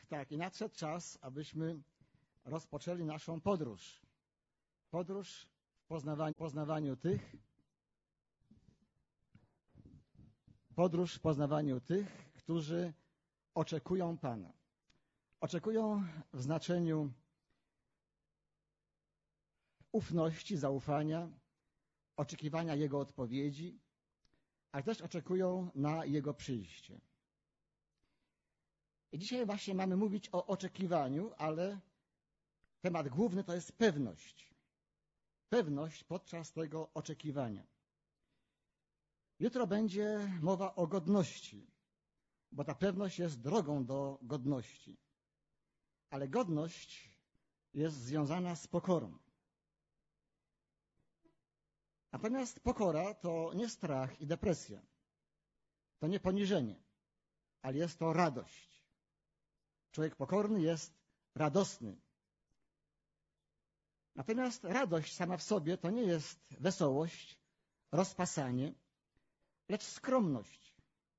tak, i nadszedł czas, abyśmy rozpoczęli naszą podróż. Podróż w poznawaniu tych, którzy oczekują Pana. Oczekują w znaczeniu ufności, zaufania, oczekiwania Jego odpowiedzi, ale też oczekują na Jego przyjście. I dzisiaj właśnie mamy mówić o oczekiwaniu, ale temat główny to jest pewność. Pewność podczas tego oczekiwania. Jutro będzie mowa o godności, bo ta pewność jest drogą do godności. Ale godność jest związana z pokorą. Natomiast pokora to nie strach i depresja. To nie poniżenie, ale jest to radość. Człowiek pokorny jest radosny. Natomiast radość sama w sobie to nie jest wesołość, rozpasanie, lecz skromność.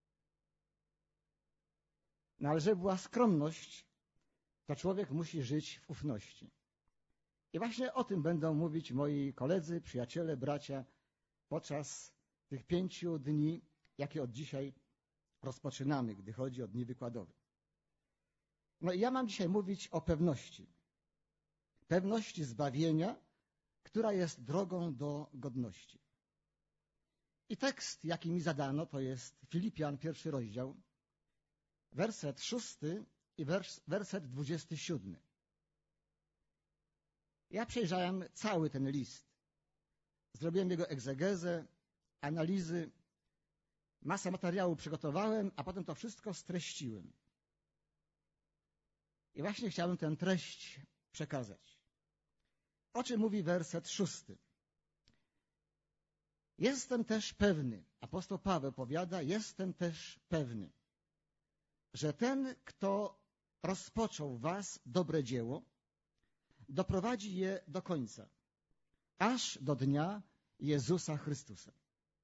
No ale żeby była skromność, to człowiek musi żyć w ufności. I właśnie o tym będą mówić moi koledzy, przyjaciele, bracia podczas tych 5 dni, jakie od dzisiaj rozpoczynamy, gdy chodzi o dni wykładowe. No i ja mam dzisiaj mówić o pewności. Pewności zbawienia, która jest drogą do godności. I tekst, jaki mi zadano, to jest Filipian, 1 rozdział, werset 6 i werset 27. Ja przejrzałem cały ten list. Zrobiłem jego egzegezę, analizy, masę materiału przygotowałem, a potem to wszystko streściłem. I właśnie chciałem tę treść przekazać. O czym mówi werset 6? Jestem też pewny, apostoł Paweł powiada, jestem też pewny, że ten, kto rozpoczął w was dobre dzieło, doprowadzi je do końca, aż do dnia Jezusa Chrystusa.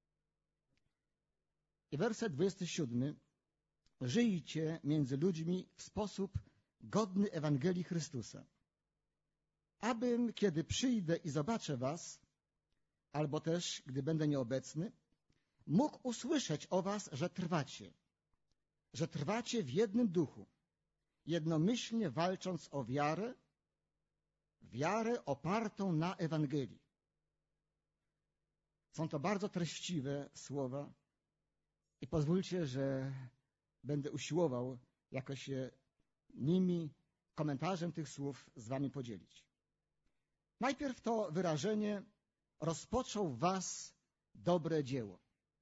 I werset 27. Żyjcie między ludźmi w sposób godny Ewangelii Chrystusa, abym, kiedy przyjdę i zobaczę was, albo też, gdy będę nieobecny, mógł usłyszeć o was, że trwacie w jednym duchu, jednomyślnie walcząc o wiarę opartą na Ewangelii. Są to bardzo treściwe słowa i pozwólcie, że będę usiłował jakoś się nimi, komentarzem tych słów z wami podzielić. Najpierw to wyrażenie rozpoczął w was dobre dzieło.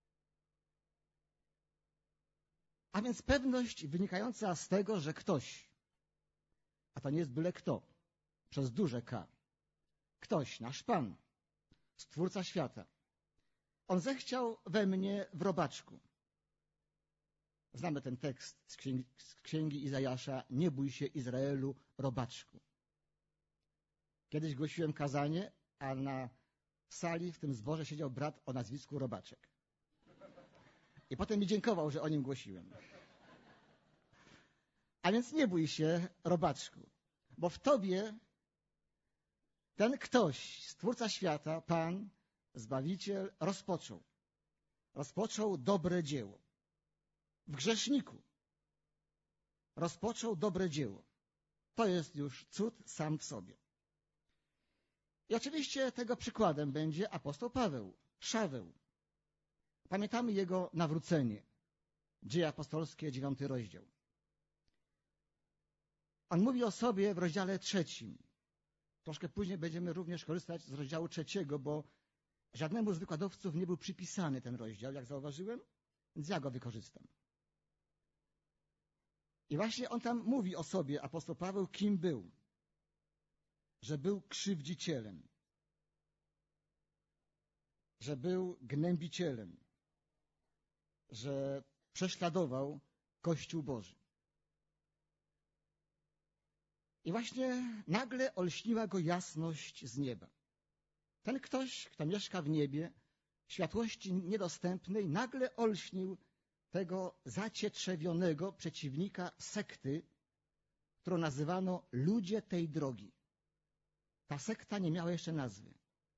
A więc pewność wynikająca z tego, że ktoś, a to nie jest byle kto, przez duże K, ktoś, nasz Pan, Stwórca świata, On zechciał we mnie w robaczku. Znamy ten tekst z księgi Izajasza, nie bój się Izraelu, robaczku. Kiedyś głosiłem kazanie, a na sali w tym zborze siedział brat o nazwisku Robaczek. I potem mi dziękował, że o nim głosiłem. A więc nie bój się, robaczku, bo w tobie ten ktoś, Stwórca świata, Pan, Zbawiciel, rozpoczął dobre dzieło. W grzeszniku rozpoczął dobre dzieło. To jest już cud sam w sobie. I oczywiście tego przykładem będzie apostoł Paweł, Szaweł. Pamiętamy jego nawrócenie. Dzieje apostolskie, 9 rozdział. On mówi o sobie w rozdziale 3. Troszkę później będziemy również korzystać z rozdziału 3, bo żadnemu z wykładowców nie był przypisany ten rozdział, jak zauważyłem, więc ja go wykorzystam. I właśnie on tam mówi o sobie, apostoł Paweł, kim był. Że był krzywdzicielem, że był gnębicielem, że prześladował Kościół Boży. I właśnie nagle olśniła go jasność z nieba. Ten ktoś, kto mieszka w niebie, światłości niedostępnej, nagle olśnił tego zacietrzewionego przeciwnika sekty, którą nazywano ludzie tej drogi. Ta sekta nie miała jeszcze nazwy.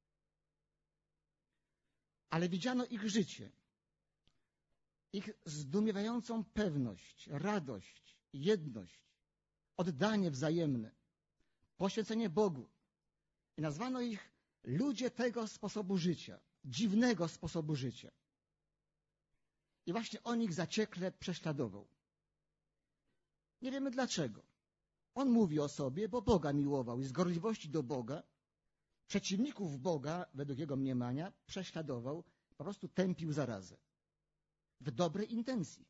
Ale widziano ich życie, ich zdumiewającą pewność, radość, jedność, oddanie wzajemne, poświęcenie Bogu. I nazwano ich ludzie tego sposobu życia, dziwnego sposobu życia. I właśnie on ich zaciekle prześladował. Nie wiemy dlaczego. On mówi o sobie, bo Boga miłował i z gorliwości do Boga przeciwników Boga, według jego mniemania, prześladował, po prostu tępił zarazę. W dobrej intencji.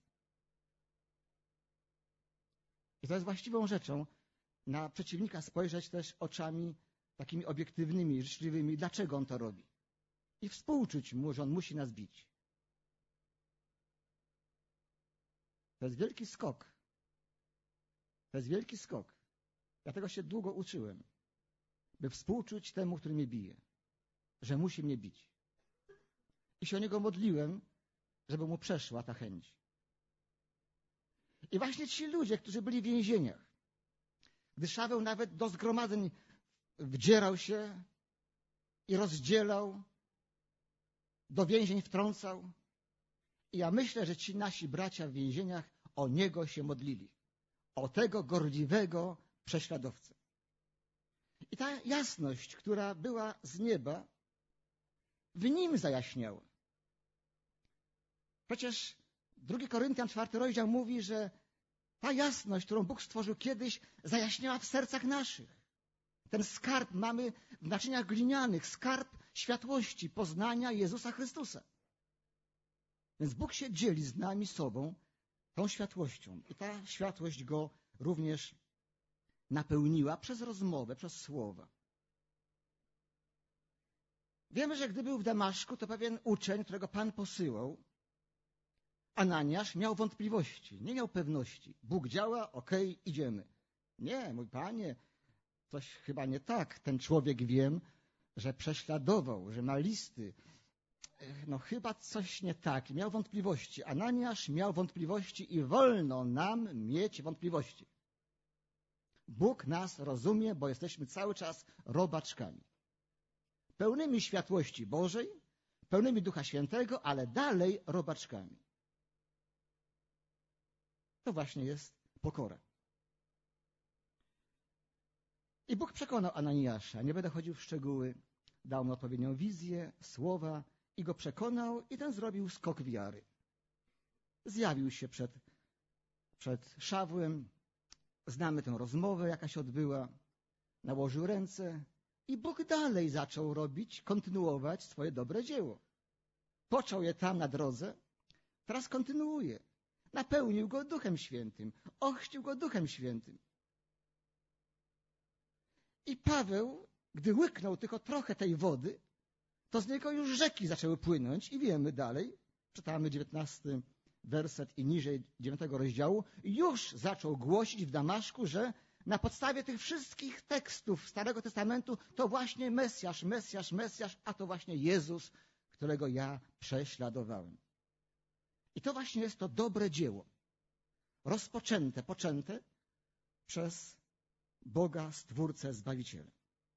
I to jest właściwą rzeczą na przeciwnika spojrzeć też oczami takimi obiektywnymi, życzliwymi, dlaczego on to robi. I współczuć mu, że on musi nas bić. To jest wielki skok. To jest wielki skok. Ja tego się długo uczyłem, by współczuć temu, który mnie bije, że musi mnie bić. I się o niego modliłem, żeby mu przeszła ta chęć. I właśnie ci ludzie, którzy byli w więzieniach, gdy Szaweł nawet do zgromadzeń wdzierał się i rozdzielał, do więzień wtrącał. I ja myślę, że ci nasi bracia w więzieniach o niego się modlili. O tego gorliwego prześladowcę. I ta jasność, która była z nieba, w nim zajaśniała. Przecież 2 Koryntian 4 rozdział mówi, że ta jasność, którą Bóg stworzył kiedyś, zajaśniała w sercach naszych. Ten skarb mamy w naczyniach glinianych, skarb światłości, poznania Jezusa Chrystusa. Więc Bóg się dzieli z nami sobą tą światłością. I ta światłość go również napełniła przez rozmowę, przez słowa. Wiemy, że gdy był w Damaszku, to pewien uczeń, którego Pan posyłał, Ananiasz, miał wątpliwości, nie miał pewności. Bóg działa, okej, idziemy. Nie, mój Panie, coś chyba nie tak. Ten człowiek, wiem, że prześladował, że ma listy. No chyba coś nie tak. Miał wątpliwości. Ananiasz miał wątpliwości i wolno nam mieć wątpliwości. Bóg nas rozumie, bo jesteśmy cały czas robaczkami. Pełnymi światłości Bożej, pełnymi Ducha Świętego, ale dalej robaczkami. To właśnie jest pokora. I Bóg przekonał Ananiasza, nie będę chodził w szczegóły, dał mu odpowiednią wizję, słowa i go przekonał i ten zrobił skok wiary. Zjawił się przed Szawłem, znamy tę rozmowę, jaka się odbyła, nałożył ręce i Bóg dalej zaczął robić, kontynuować swoje dobre dzieło. Począł je tam na drodze, teraz kontynuuje. Napełnił go Duchem Świętym, ochrzcił go Duchem Świętym. I Paweł, gdy łyknął tylko trochę tej wody, to z niego już rzeki zaczęły płynąć i wiemy dalej, czytamy 19 werset i niżej 9 rozdziału, już zaczął głosić w Damaszku, że na podstawie tych wszystkich tekstów Starego Testamentu to właśnie Mesjasz, Mesjasz, Mesjasz, a to właśnie Jezus, którego ja prześladowałem. I to właśnie jest to dobre dzieło, rozpoczęte, poczęte przez Boga, Stwórcę, Zbawiciela.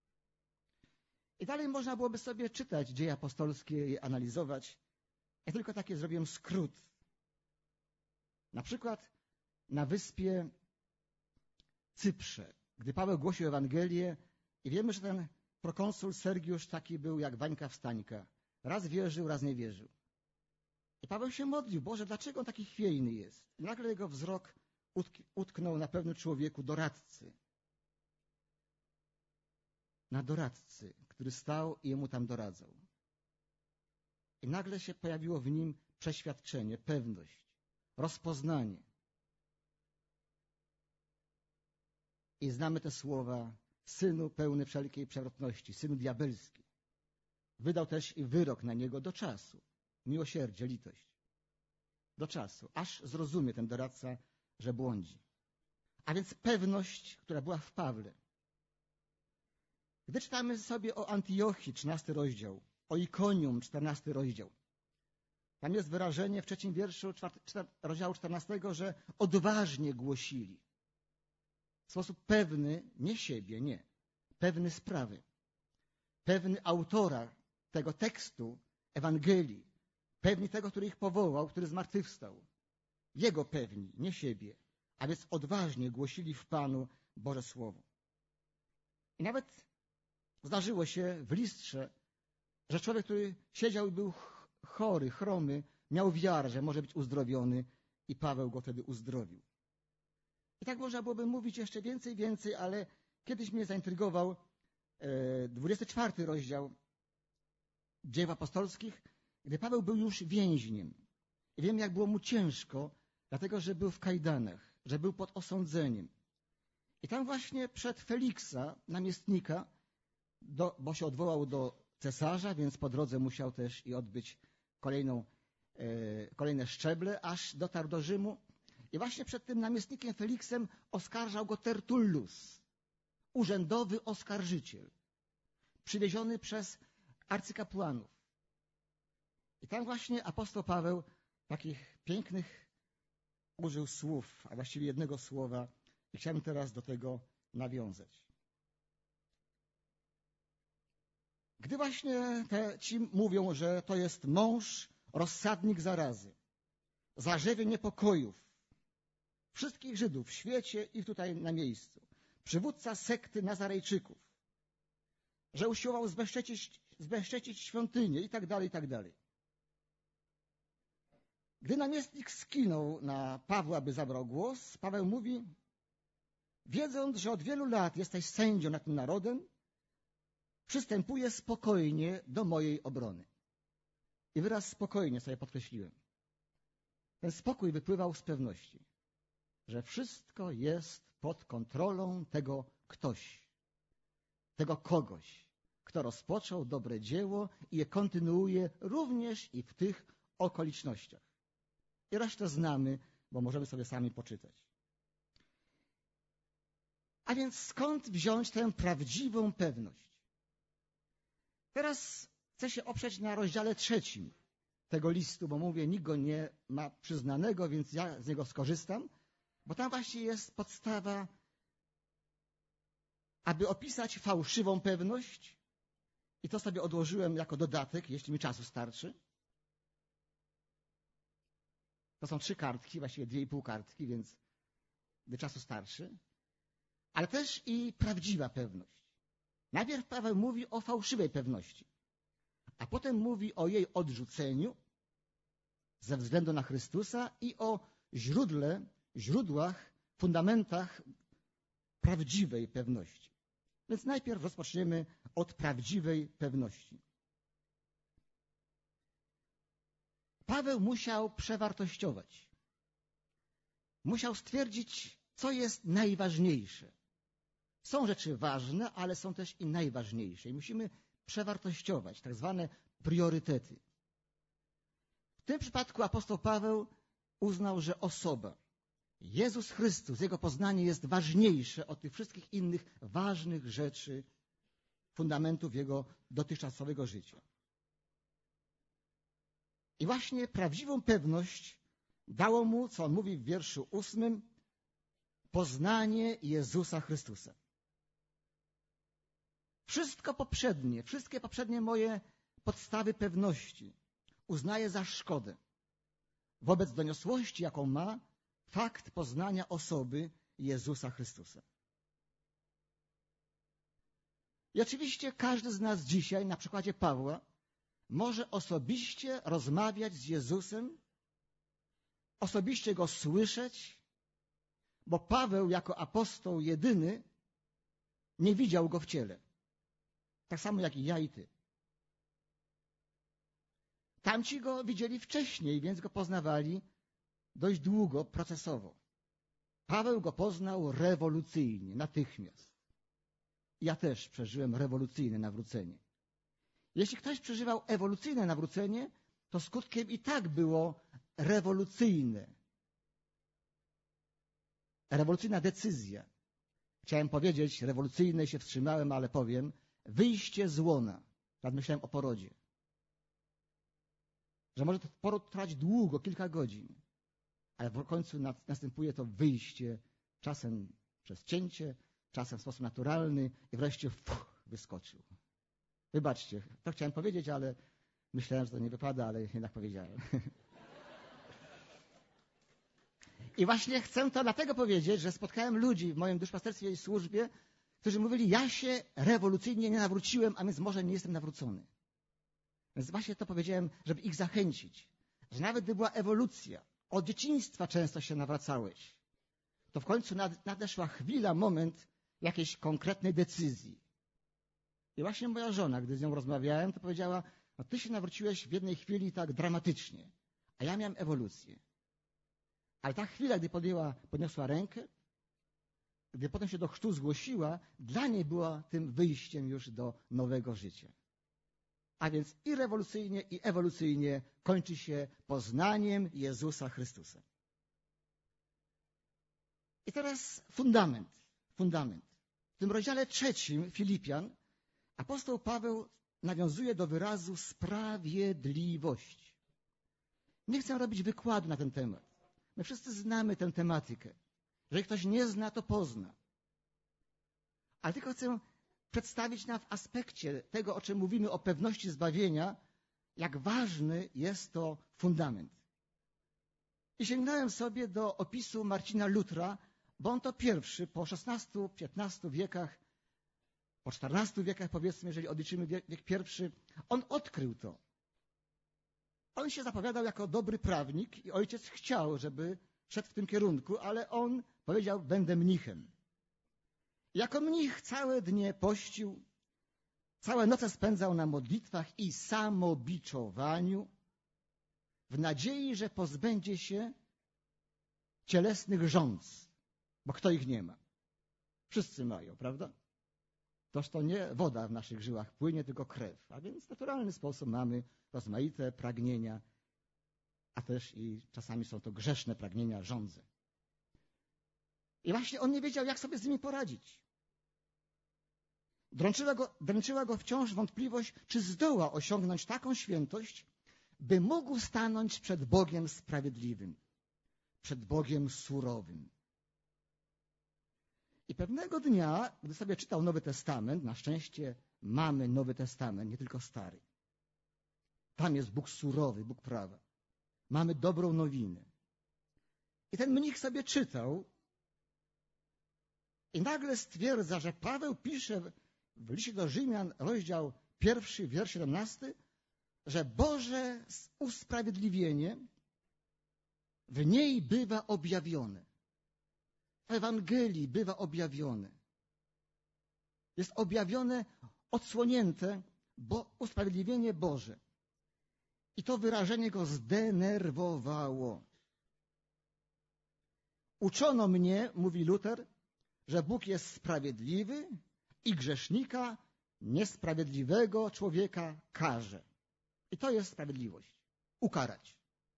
I dalej można byłoby sobie czytać dzieje apostolskie, je analizować. Ja tylko taki zrobiłem skrót. Na przykład na wyspie Cyprze, gdy Paweł głosił Ewangelię i wiemy, że ten prokonsul Sergiusz taki był jak Wańka Wstańka. Raz wierzył, raz nie wierzył. I Paweł się modlił, Boże, dlaczego on taki chwiejny jest? I nagle jego wzrok utknął na pewnym człowieku, doradcy. Na doradcy, który stał i jemu tam doradzał. I nagle się pojawiło w nim przeświadczenie, pewność, rozpoznanie. I znamy te słowa, synu pełny wszelkiej przewrotności, synu diabelski. Wydał też i wyrok na niego do czasu. Miłosierdzie, litość. Do czasu, aż zrozumie ten doradca, że błądzi. A więc pewność, która była w Pawle. Gdy czytamy sobie o Antiochii, 13 rozdział, o Ikonium, 14 rozdział, tam jest wyrażenie w 3 wierszu rozdziału 14, że odważnie głosili. w sposób pewny, nie siebie, nie, pewny sprawy, pewny autora tego tekstu Ewangelii, pewni tego, który ich powołał, który zmartwychwstał. Jego pewni, nie siebie, a więc odważnie głosili w Panu Boże Słowo. I nawet zdarzyło się w Listrze, że człowiek, który siedział i był chory, chromy, miał wiarę, że może być uzdrowiony i Paweł go wtedy uzdrowił. I tak można byłoby mówić jeszcze więcej, ale kiedyś mnie zaintrygował 24 rozdział Dziejów Apostolskich, gdy Paweł był już więźniem. I wiem, jak było mu ciężko, dlatego, że był w kajdanach, że był pod osądzeniem. I tam właśnie przed Feliksa, namiestnika, bo się odwołał do cesarza, więc po drodze musiał też i odbyć kolejne szczeble, aż dotarł do Rzymu. I właśnie przed tym namiestnikiem Feliksem oskarżał go Tertullus, urzędowy oskarżyciel, przywieziony przez arcykapłanów. I tam właśnie apostoł Paweł takich pięknych użył słów, a właściwie jednego słowa, i chciałem teraz do tego nawiązać. Gdy właśnie ci mówią, że to jest mąż, rozsadnik zarazy, zarzewie niepokojów wszystkich Żydów w świecie i tutaj na miejscu, przywódca sekty Nazarejczyków, że usiłował zbezcześcić świątynię i tak dalej. Gdy namiestnik skinął na Pawła, by zabrał głos, Paweł mówi: wiedząc, że od wielu lat jesteś sędzią nad tym narodem, przystępuję spokojnie do mojej obrony. I wyraz spokojnie sobie podkreśliłem. Ten spokój wypływał z pewności, że wszystko jest pod kontrolą tego ktoś, tego kogoś, kto rozpoczął dobre dzieło i je kontynuuje również i w tych okolicznościach. I resztę znamy, bo możemy sobie sami poczytać. A więc skąd wziąć tę prawdziwą pewność? Teraz chcę się oprzeć na rozdziale 3 tego listu, bo mówię, nikt go nie ma przyznanego, więc ja z niego skorzystam, bo tam właśnie jest podstawa, aby opisać fałszywą pewność, i to sobie odłożyłem jako dodatek, jeśli mi czasu starczy. To są 3 kartki, właściwie 2,5 kartki, więc gdy czasu starczy. Ale też i prawdziwa pewność. Najpierw Paweł mówi o fałszywej pewności, a potem mówi o jej odrzuceniu ze względu na Chrystusa i o źródłach, fundamentach prawdziwej pewności. Więc najpierw rozpoczniemy od prawdziwej pewności. Paweł musiał przewartościować. Musiał stwierdzić, co jest najważniejsze. Są rzeczy ważne, ale są też i najważniejsze. I musimy przewartościować, tak zwane priorytety. W tym przypadku apostoł Paweł uznał, że osoba, Jezus Chrystus, Jego poznanie jest ważniejsze od tych wszystkich innych ważnych rzeczy, fundamentów Jego dotychczasowego życia. I właśnie prawdziwą pewność dało mu, co on mówi w wierszu 8, poznanie Jezusa Chrystusa. Wszystkie poprzednie moje podstawy pewności uznaję za szkodę wobec doniosłości, jaką ma fakt poznania osoby Jezusa Chrystusa. I oczywiście każdy z nas dzisiaj, na przykładzie Pawła, może osobiście rozmawiać z Jezusem, osobiście Go słyszeć, bo Paweł jako apostoł jedyny nie widział Go w ciele. Tak samo jak i ja i ty. Tamci Go widzieli wcześniej, więc Go poznawali dość długo, procesowo. Paweł Go poznał rewolucyjnie, natychmiast. Ja też przeżyłem rewolucyjne nawrócenie. Jeśli ktoś przeżywał ewolucyjne nawrócenie, to skutkiem i tak było rewolucyjna decyzja. Chciałem powiedzieć rewolucyjne, się wstrzymałem, ale powiem, wyjście z łona. Tak myślałem o porodzie. Że może to poród trwać długo, kilka godzin, ale w końcu następuje to wyjście, czasem przez cięcie, czasem w sposób naturalny i wreszcie wyskoczył. Wybaczcie, to chciałem powiedzieć, ale myślałem, że to nie wypada, ale jednak powiedziałem. I właśnie chcę to dlatego powiedzieć, że spotkałem ludzi w moim duszpasterstwie i służbie, którzy mówili, ja się rewolucyjnie nie nawróciłem, a więc może nie jestem nawrócony. Więc właśnie to powiedziałem, żeby ich zachęcić, że nawet gdy była ewolucja, od dzieciństwa często się nawracałeś, to w końcu nadeszła chwila, moment jakiejś konkretnej decyzji. I właśnie moja żona, gdy z nią rozmawiałem, to powiedziała, no ty się nawróciłeś w jednej chwili tak dramatycznie, a ja miałem ewolucję. Ale ta chwila, gdy podniosła rękę, gdy potem się do chrztu zgłosiła, dla niej była tym wyjściem już do nowego życia. A więc i rewolucyjnie, i ewolucyjnie kończy się poznaniem Jezusa Chrystusa. I teraz fundament. W tym rozdziale 3 Filipian apostoł Paweł nawiązuje do wyrazu sprawiedliwość. Nie chcę robić wykładu na ten temat. My wszyscy znamy tę tematykę. Jeżeli ktoś nie zna, to pozna. Ale tylko chcę przedstawić nam w aspekcie tego, o czym mówimy, o pewności zbawienia, jak ważny jest to fundament. I sięgnąłem sobie do opisu Marcina Lutra, bo on to pierwszy po 16-15 wiekach, po 14 wiekach powiedzmy, jeżeli odliczymy wiek pierwszy, on odkrył to. On się zapowiadał jako dobry prawnik i ojciec chciał, żeby szedł w tym kierunku, ale on powiedział, będę mnichem. Jako mnich całe dnie pościł, całe noce spędzał na modlitwach i samobiczowaniu, w nadziei, że pozbędzie się cielesnych żądz, bo kto ich nie ma? Wszyscy mają, prawda? Toż to nie woda w naszych żyłach płynie, tylko krew, a więc w naturalny sposób mamy rozmaite pragnienia, a też i czasami są to grzeszne pragnienia, żądze. I właśnie on nie wiedział, jak sobie z nimi poradzić. Dręczyła go wciąż wątpliwość, czy zdoła osiągnąć taką świętość, by mógł stanąć przed Bogiem sprawiedliwym, przed Bogiem surowym. I pewnego dnia, gdy sobie czytał Nowy Testament, na szczęście mamy Nowy Testament, nie tylko Stary. Tam jest Bóg surowy, Bóg prawa. Mamy dobrą nowinę. I ten mnich sobie czytał i nagle stwierdza, że Paweł pisze w liście do Rzymian, rozdział 1, wiersz 17, że Boże usprawiedliwienie w niej bywa objawione. W Ewangelii bywa objawione. Jest objawione, odsłonięte, bo usprawiedliwienie Boże. I to wyrażenie go zdenerwowało. Uczono mnie, mówi Luter, że Bóg jest sprawiedliwy i grzesznika, niesprawiedliwego człowieka karze. I to jest sprawiedliwość. Ukarać.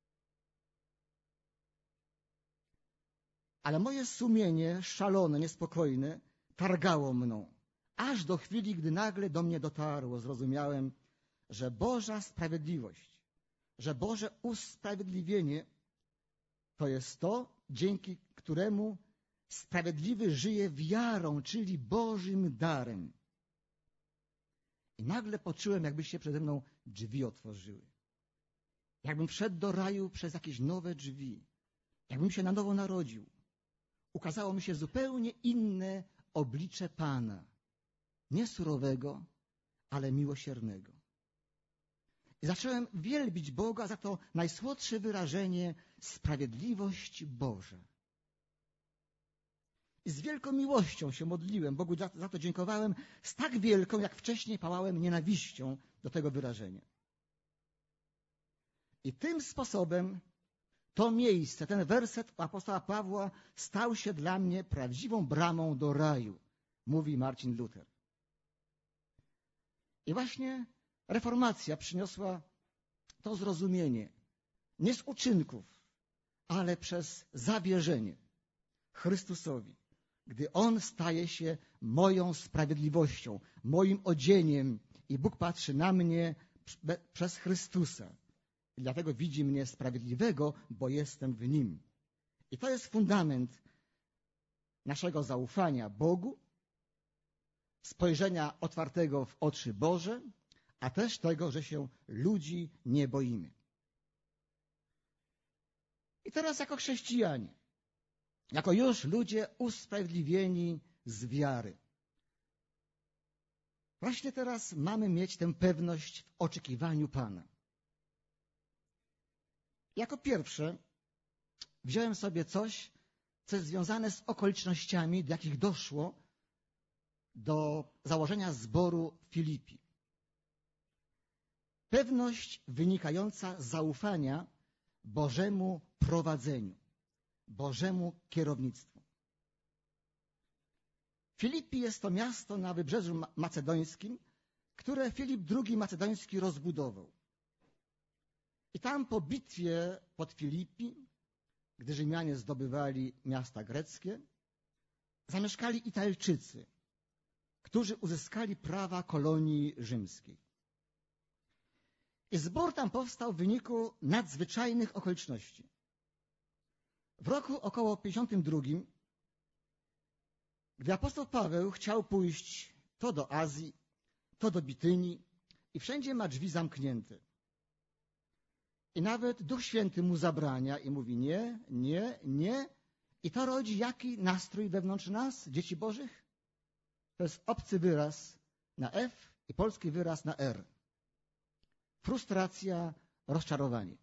Ale moje sumienie szalone, niespokojne, targało mną. Aż do chwili, gdy nagle do mnie dotarło, zrozumiałem, że Boża sprawiedliwość, że Boże usprawiedliwienie to jest to, dzięki któremu sprawiedliwy żyje wiarą, czyli Bożym darem. I nagle poczułem, jakby się przede mną drzwi otworzyły. Jakbym wszedł do raju przez jakieś nowe drzwi. Jakbym się na nowo narodził. Ukazało mi się zupełnie inne oblicze Pana. Nie surowego, ale miłosiernego. I zacząłem wielbić Boga za to najsłodsze wyrażenie sprawiedliwość Boża. I z wielką miłością się modliłem, Bogu za to dziękowałem, z tak wielką, jak wcześniej pałałem nienawiścią do tego wyrażenia. I tym sposobem to miejsce, ten werset apostoła Pawła stał się dla mnie prawdziwą bramą do raju, mówi Marcin Luther. I właśnie reformacja przyniosła to zrozumienie nie z uczynków, ale przez zawierzenie Chrystusowi, gdy On staje się moją sprawiedliwością, moim odzieniem i Bóg patrzy na mnie przez Chrystusa. I dlatego widzi mnie sprawiedliwego, bo jestem w Nim. I to jest fundament naszego zaufania Bogu, spojrzenia otwartego w oczy Boże, a też tego, że się ludzi nie boimy. I teraz jako chrześcijanie, jako już ludzie usprawiedliwieni z wiary, właśnie teraz mamy mieć tę pewność w oczekiwaniu Pana. Jako pierwsze wziąłem sobie coś, co jest związane z okolicznościami, do jakich doszło do założenia zboru w Filipi. Pewność wynikająca z zaufania Bożemu prowadzeniu, Bożemu kierownictwu. Filipi jest to miasto na wybrzeżu macedońskim, które Filip II Macedoński rozbudował. I tam po bitwie pod Filipi, gdy Rzymianie zdobywali miasta greckie, zamieszkali Italczycy, którzy uzyskali prawa kolonii rzymskiej. I zbór tam powstał w wyniku nadzwyczajnych okoliczności. W roku około 52, gdy apostoł Paweł chciał pójść to do Azji, to do Bitynii i wszędzie ma drzwi zamknięte. I nawet Duch Święty mu zabrania i mówi nie, nie, nie. I to rodzi jaki nastrój wewnątrz nas, dzieci Bożych? To jest obcy wyraz na F i polski wyraz na R. Frustracja, rozczarowanie.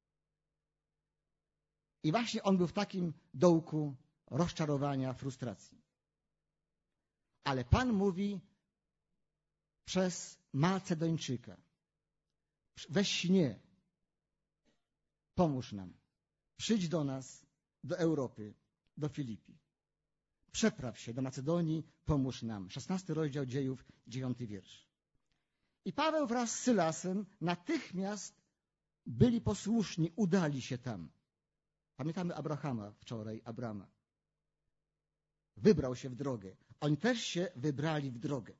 I właśnie on był w takim dołku rozczarowania, frustracji. Ale Pan mówi przez Macedończyka: weź śnie, pomóż nam, przyjdź do nas, do Europy, do Filipi. Przepraw się do Macedonii, pomóż nam. 16 rozdział Dziejów, 9 wiersz. I Paweł wraz z Sylasem natychmiast byli posłuszni, udali się tam. Pamiętamy Abrahama wczoraj, Abrama. Wybrał się w drogę. Oni też się wybrali w drogę.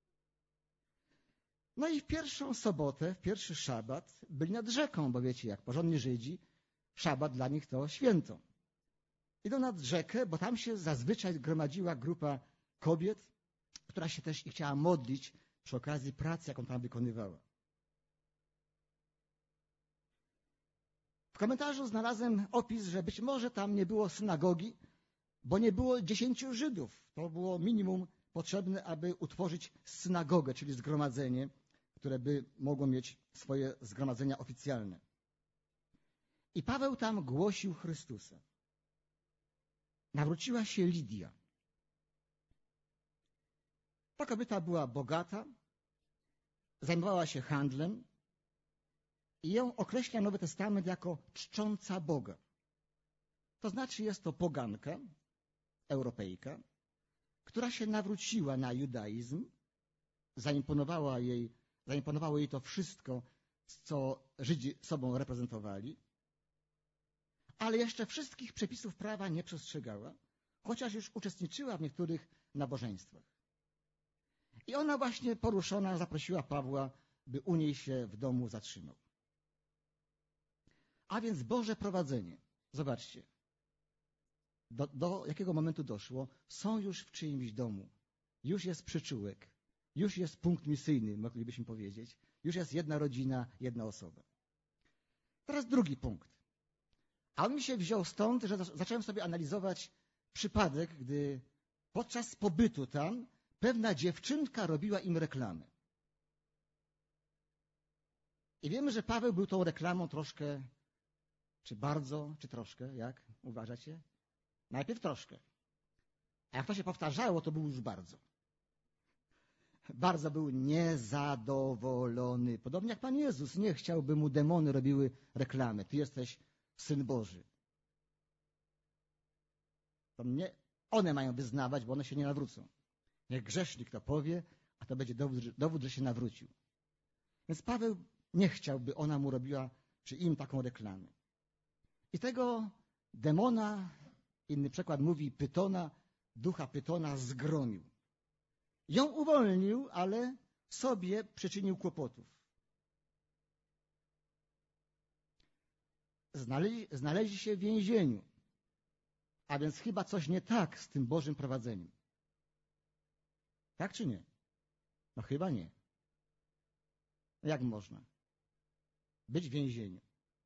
No i w pierwszą sobotę, w pierwszy szabat byli nad rzeką, bo wiecie, jak porządni Żydzi, szabat dla nich to święto. Idą nad rzekę, bo tam się zazwyczaj gromadziła grupa kobiet, która się też chciała modlić przy okazji pracy, jaką tam wykonywała. W komentarzu znalazłem opis, że być może tam nie było synagogi, bo nie było 10 Żydów. To było minimum potrzebne, aby utworzyć synagogę, czyli zgromadzenie, które by mogło mieć swoje zgromadzenia oficjalne. I Paweł tam głosił Chrystusa. Nawróciła się Lidia. Ta kobieta była bogata, zajmowała się handlem i ją określa Nowy Testament jako czcząca Boga. To znaczy jest to poganka, Europejka, która się nawróciła na judaizm, zaimponowało jej to wszystko, co Żydzi sobą reprezentowali, ale jeszcze wszystkich przepisów prawa nie przestrzegała, chociaż już uczestniczyła w niektórych nabożeństwach. I ona właśnie poruszona zaprosiła Pawła, by u niej się w domu zatrzymał. A więc Boże prowadzenie. Zobaczcie, do jakiego momentu doszło? Są już w czyimś domu. Już jest przyczółek. Już jest punkt misyjny, moglibyśmy powiedzieć. Już jest jedna rodzina, jedna osoba. Teraz drugi punkt. A on mi się wziął stąd, że zacząłem sobie analizować przypadek, gdy podczas pobytu tam pewna dziewczynka robiła im reklamę. I wiemy, że Paweł był tą reklamą troszkę, czy bardzo, czy troszkę, jak uważacie? Najpierw troszkę. A jak to się powtarzało, to był już bardzo. Bardzo był niezadowolony. Podobnie jak Pan Jezus nie chciał, by mu demony robiły reklamę. Ty jesteś Syn Boży. To nie one mają wyznawać, bo one się nie nawrócą. Niech grzesznik to powie, a to będzie dowód, że się nawrócił. Więc Paweł nie chciał, by ona mu robiła, czy im taką reklamę. I tego demona, inny przekład mówi pytona, ducha pytona zgromił. Ją uwolnił, ale sobie przyczynił kłopotów. Znaleźli się w więzieniu. A więc chyba coś nie tak z tym Bożym prowadzeniem. Tak czy nie? No chyba nie. Jak można być w więzieniu?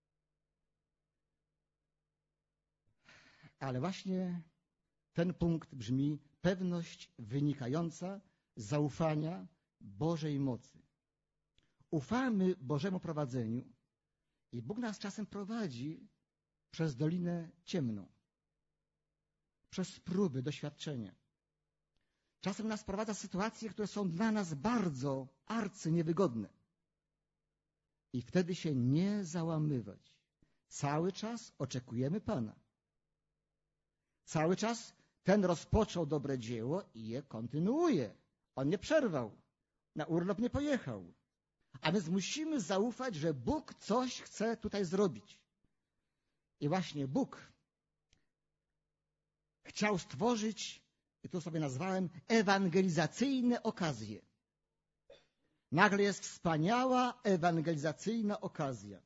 Ale właśnie ten punkt brzmi: pewność wynikająca z zaufania Bożej mocy. Ufamy Bożemu prowadzeniu i Bóg nas czasem prowadzi przez dolinę ciemną, przez próby, doświadczenia. Czasem nas prowadza sytuacje, które są dla nas bardzo arcyniewygodne. I wtedy się nie załamywać. Cały czas oczekujemy Pana. Cały czas ten rozpoczął dobre dzieło i je kontynuuje. On nie przerwał. Na urlop nie pojechał. A więc musimy zaufać, że Bóg coś chce tutaj zrobić. I właśnie Bóg chciał stworzyć, i tu sobie nazwałem, ewangelizacyjne okazje. Nagle jest wspaniała ewangelizacyjna okazja.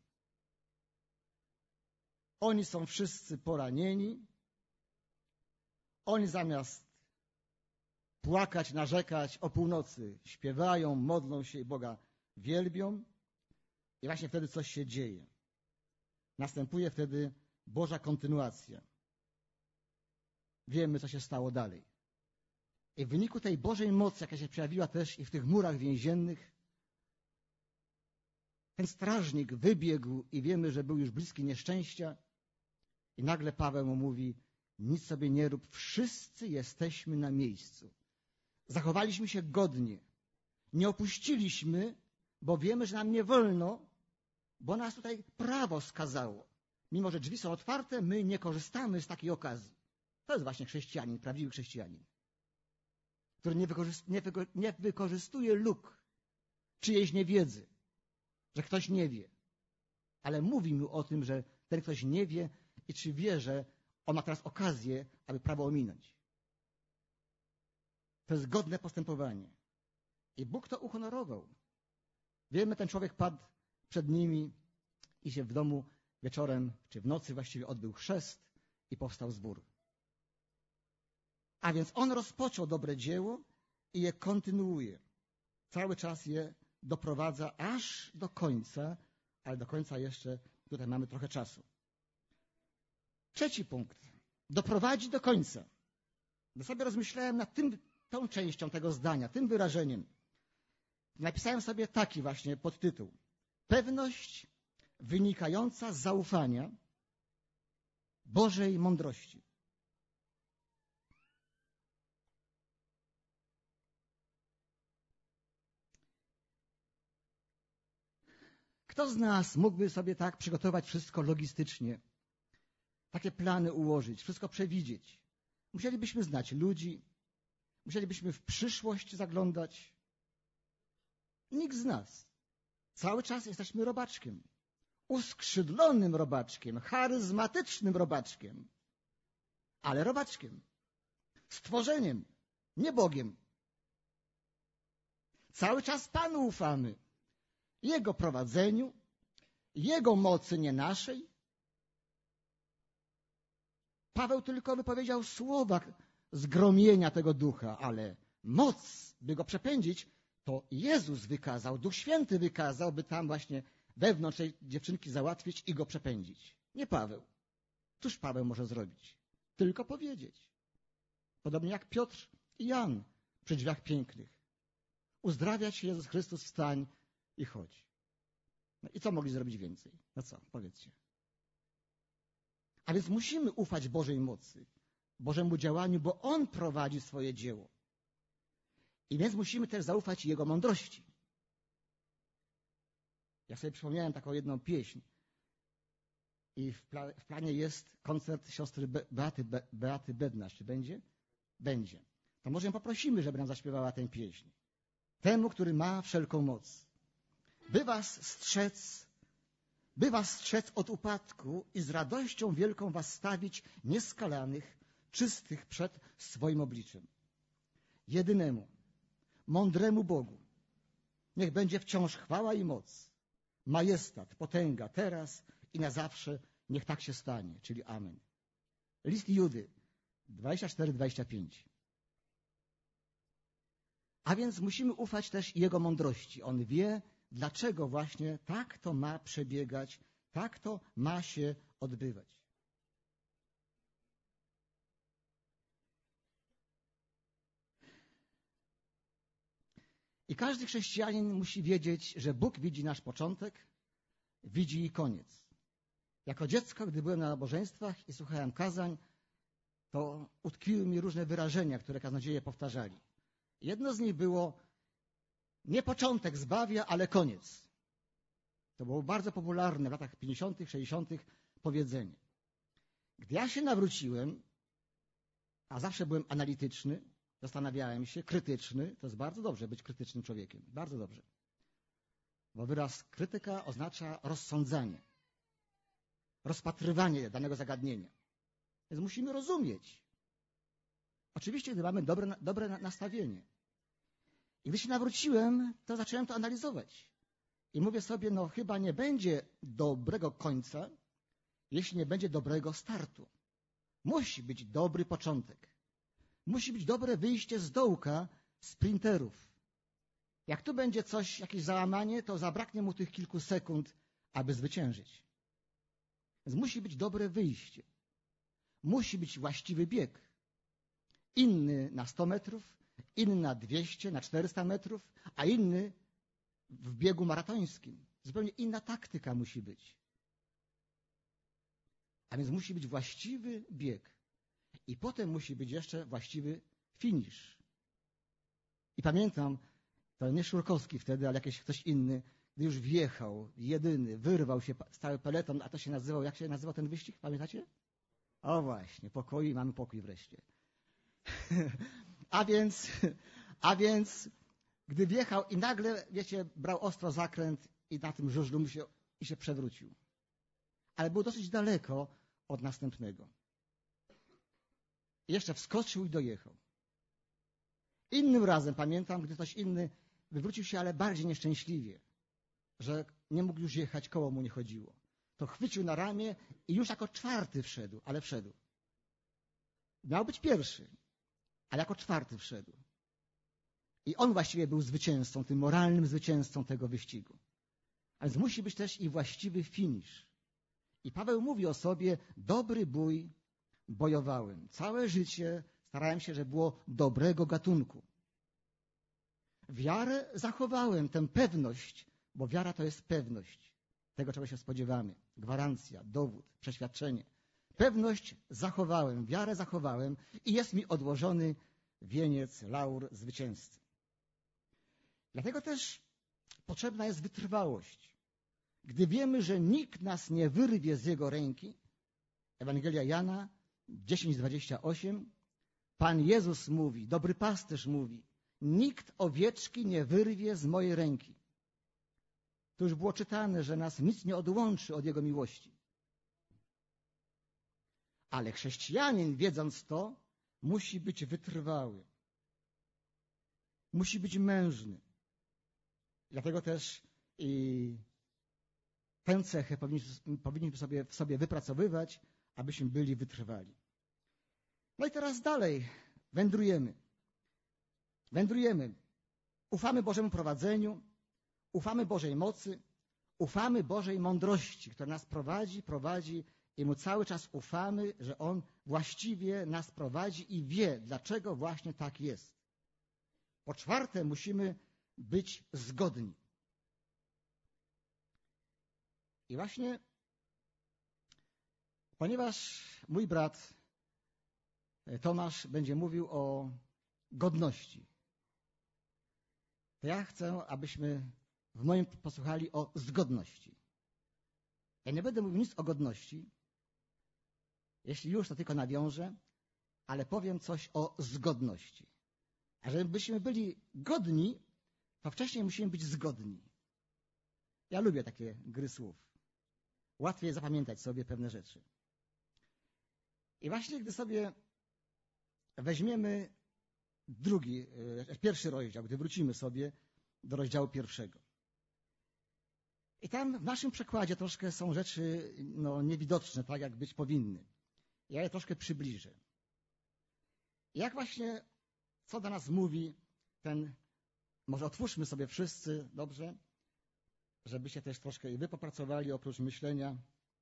Oni są wszyscy poranieni. Oni zamiast płakać, narzekać o północy, śpiewają, modlą się i Boga wielbią. I właśnie wtedy coś się dzieje. Następuje wtedy Boża kontynuacja. Wiemy, co się stało dalej. I w wyniku tej Bożej mocy, jaka się przejawiła też i w tych murach więziennych, ten strażnik wybiegł i wiemy, że był już bliski nieszczęścia. I nagle Paweł mu mówi: nic sobie nie rób, wszyscy jesteśmy na miejscu. Zachowaliśmy się godnie. Nie opuściliśmy, bo wiemy, że nam nie wolno, bo nas tutaj prawo skazało. Mimo że drzwi są otwarte, my nie korzystamy z takiej okazji. To jest właśnie chrześcijanin, prawdziwy chrześcijanin, który nie wykorzystuje luk czyjejś niewiedzy, że ktoś nie wie. Ale mówi mu o tym, że ten ktoś nie wie i czy wie, że on ma teraz okazję, aby prawo ominąć. To jest godne postępowanie. I Bóg to uhonorował. Wiemy, ten człowiek padł przed nimi i się w domu wieczorem, czy w nocy właściwie odbył chrzest i powstał zbór. A więc on rozpoczął dobre dzieło i je kontynuuje. Cały czas je doprowadza aż do końca, ale do końca jeszcze tutaj mamy trochę czasu. Trzeci punkt. Doprowadzi do końca. Ja sobie rozmyślałem nad tą częścią tego zdania, tym wyrażeniem. Napisałem sobie taki właśnie podtytuł. Pewność wynikająca z zaufania Bożej mądrości. Kto z nas mógłby sobie tak przygotować wszystko logistycznie, takie plany ułożyć, wszystko przewidzieć? Musielibyśmy znać ludzi, musielibyśmy w przyszłość zaglądać. Nikt z nas. Cały czas jesteśmy robaczkiem. Uskrzydlonym robaczkiem, charyzmatycznym robaczkiem, ale robaczkiem. Stworzeniem, nie Bogiem. Cały czas Panu ufamy. Jego prowadzeniu, Jego mocy, nie naszej. Paweł tylko wypowiedział słowa zgromienia tego ducha, ale moc, by go przepędzić, to Jezus wykazał, Duch Święty wykazał, by tam właśnie wewnątrz tej dziewczynki załatwić i go przepędzić. Nie Paweł. Cóż Paweł może zrobić? Tylko powiedzieć. Podobnie jak Piotr i Jan przy drzwiach pięknych. Uzdrawiać się, Jezus Chrystus, wstań i chodź. No i co mogli zrobić więcej? No co? Powiedzcie. A więc musimy ufać Bożej mocy, Bożemu działaniu, bo On prowadzi swoje dzieło. I więc musimy też zaufać Jego mądrości. Ja sobie przypomniałem taką jedną pieśń. I w planie jest koncert siostry Beaty Bednarz. Czy będzie? Będzie. To może ją poprosimy, żeby nam zaśpiewała tę pieśń. Temu, który ma wszelką moc. By was strzec od upadku i z radością wielką was stawić nieskalanych, czystych przed swoim obliczem. Jedynemu, mądremu Bogu, niech będzie wciąż chwała i moc, majestat, potęga, teraz i na zawsze, niech tak się stanie, czyli amen. List Judy, 24-25. A więc musimy ufać też Jego mądrości. On wie, dlaczego właśnie tak to ma przebiegać, tak to ma się odbywać. I każdy chrześcijanin musi wiedzieć, że Bóg widzi nasz początek, widzi i koniec. Jako dziecko, gdy byłem na nabożeństwach i słuchałem kazań, to utkwiły mi różne wyrażenia, które kaznodzieje powtarzali. Jedno z nich było: nie początek zbawia, ale koniec. To było bardzo popularne w latach 50., 60. powiedzenie. Gdy ja się nawróciłem, a zawsze byłem analityczny, zastanawiałem się, krytyczny, to jest bardzo dobrze być krytycznym człowiekiem, bardzo dobrze. Bo wyraz krytyka oznacza rozsądzanie, rozpatrywanie danego zagadnienia. Więc musimy rozumieć. Oczywiście, gdy mamy dobre nastawienie. I gdy się nawróciłem, to zacząłem to analizować. I mówię sobie, no chyba nie będzie dobrego końca, jeśli nie będzie dobrego startu. Musi być dobry początek. Musi być dobre wyjście z dołka sprinterów. Jak tu będzie coś, jakieś załamanie, to zabraknie mu tych kilku sekund, aby zwyciężyć. Więc musi być dobre wyjście. Musi być właściwy bieg. Inny na 100 metrów, inny na 200, na 400 metrów, a inny w biegu maratońskim. Zupełnie inna taktyka musi być. A więc musi być właściwy bieg. I potem musi być jeszcze właściwy finisz. I pamiętam, to nie Szurkowski wtedy, ale jakiś ktoś inny, gdy już wjechał, jedyny, wyrwał się cały peleton, a to się nazywał, jak się nazywał ten wyścig? Pamiętacie? O właśnie, pokoju i mamy pokój wreszcie. A więc, gdy wjechał i nagle, wiecie, brał ostro zakręt i na tym żużlu mu się przewrócił. Ale był dosyć daleko od następnego. I jeszcze wskoczył i dojechał. Innym razem pamiętam, gdy ktoś inny wywrócił się, ale bardziej nieszczęśliwie, że nie mógł już jechać, koło mu nie chodziło. To chwycił na ramię i już jako czwarty wszedł, ale wszedł. Miał być pierwszy, ale jako czwarty wszedł. I on właściwie był zwycięzcą, tym moralnym zwycięzcą tego wyścigu. A więc musi być też i właściwy finisz. I Paweł mówi o sobie: dobry bój bojowałem. Całe życie starałem się, żeby było dobrego gatunku. Wiarę zachowałem, tę pewność, bo wiara to jest pewność tego, czego się spodziewamy. Gwarancja, dowód, przeświadczenie. Pewność zachowałem, wiarę zachowałem i jest mi odłożony wieniec, laur zwycięzcy. Dlatego też potrzebna jest wytrwałość. Gdy wiemy, że nikt nas nie wyrwie z Jego ręki, Ewangelia Jana 10:28, Pan Jezus mówi, dobry pasterz mówi, nikt owieczki nie wyrwie z mojej ręki. To już było czytane, że nas nic nie odłączy od Jego miłości. Ale chrześcijanin, wiedząc to, musi być wytrwały. Musi być mężny. Dlatego też i tę cechę powinniśmy sobie w sobie wypracowywać, abyśmy byli wytrwali. No i teraz dalej wędrujemy. Wędrujemy. Ufamy Bożemu prowadzeniu, ufamy Bożej mocy, ufamy Bożej mądrości, która nas prowadzi i Mu cały czas ufamy, że On właściwie nas prowadzi i wie, dlaczego właśnie tak jest. Po czwarte, musimy być zgodni. I właśnie, ponieważ mój brat Tomasz będzie mówił o godności, to ja chcę, abyśmy w moim posłuchali o zgodności. Ja nie będę mówił nic o godności, jeśli już, to tylko nawiążę, ale powiem coś o zgodności. A żebyśmy byli godni, to wcześniej musimy być zgodni. Ja lubię takie gry słów. Łatwiej zapamiętać sobie pewne rzeczy. I właśnie gdy sobie weźmiemy pierwszy rozdział, gdy wrócimy sobie do rozdziału 1. I tam w naszym przekładzie troszkę są rzeczy niewidoczne, tak jak być powinny. Ja je troszkę przybliżę. Jak właśnie, co do nas mówi ten, może otwórzmy sobie wszyscy, dobrze, żebyście też troszkę i wy popracowali oprócz myślenia.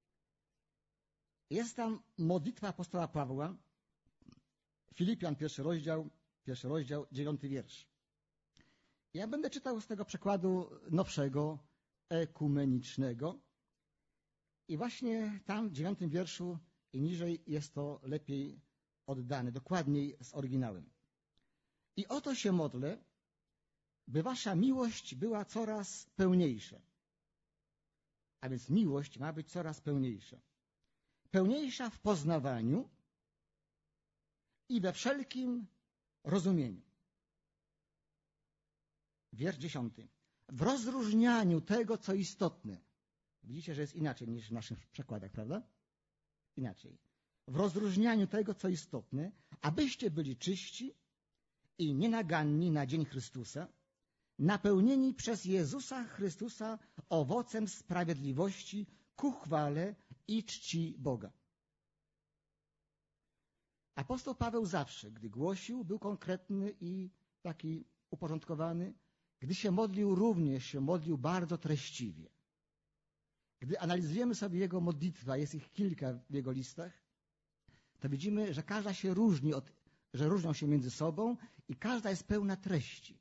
Jest tam modlitwa apostoła Pawła, Filipian, pierwszy rozdział, 9 wiersz. Ja będę czytał z tego przekładu nowszego, ekumenicznego. I właśnie tam w 9 wierszu i niżej jest to lepiej oddane, dokładniej z oryginałem. I o to się modlę, by wasza miłość była coraz pełniejsza. A więc miłość ma być coraz pełniejsza. Pełniejsza w poznawaniu i we wszelkim rozumieniu. Wiersz 10. W rozróżnianiu tego, co istotne. Widzicie, że jest inaczej niż w naszych przekładach, prawda? Inaczej. W rozróżnianiu tego, co istotne, abyście byli czyści i nienaganni na dzień Chrystusa, napełnieni przez Jezusa Chrystusa owocem sprawiedliwości ku chwale i czci Boga. Apostoł Paweł zawsze, gdy głosił, był konkretny i taki uporządkowany. Gdy się modlił, również się modlił bardzo treściwie. Gdy analizujemy sobie jego modlitwę, a jest ich kilka w jego listach, to widzimy, że każda się różni, że różnią się między sobą i każda jest pełna treści.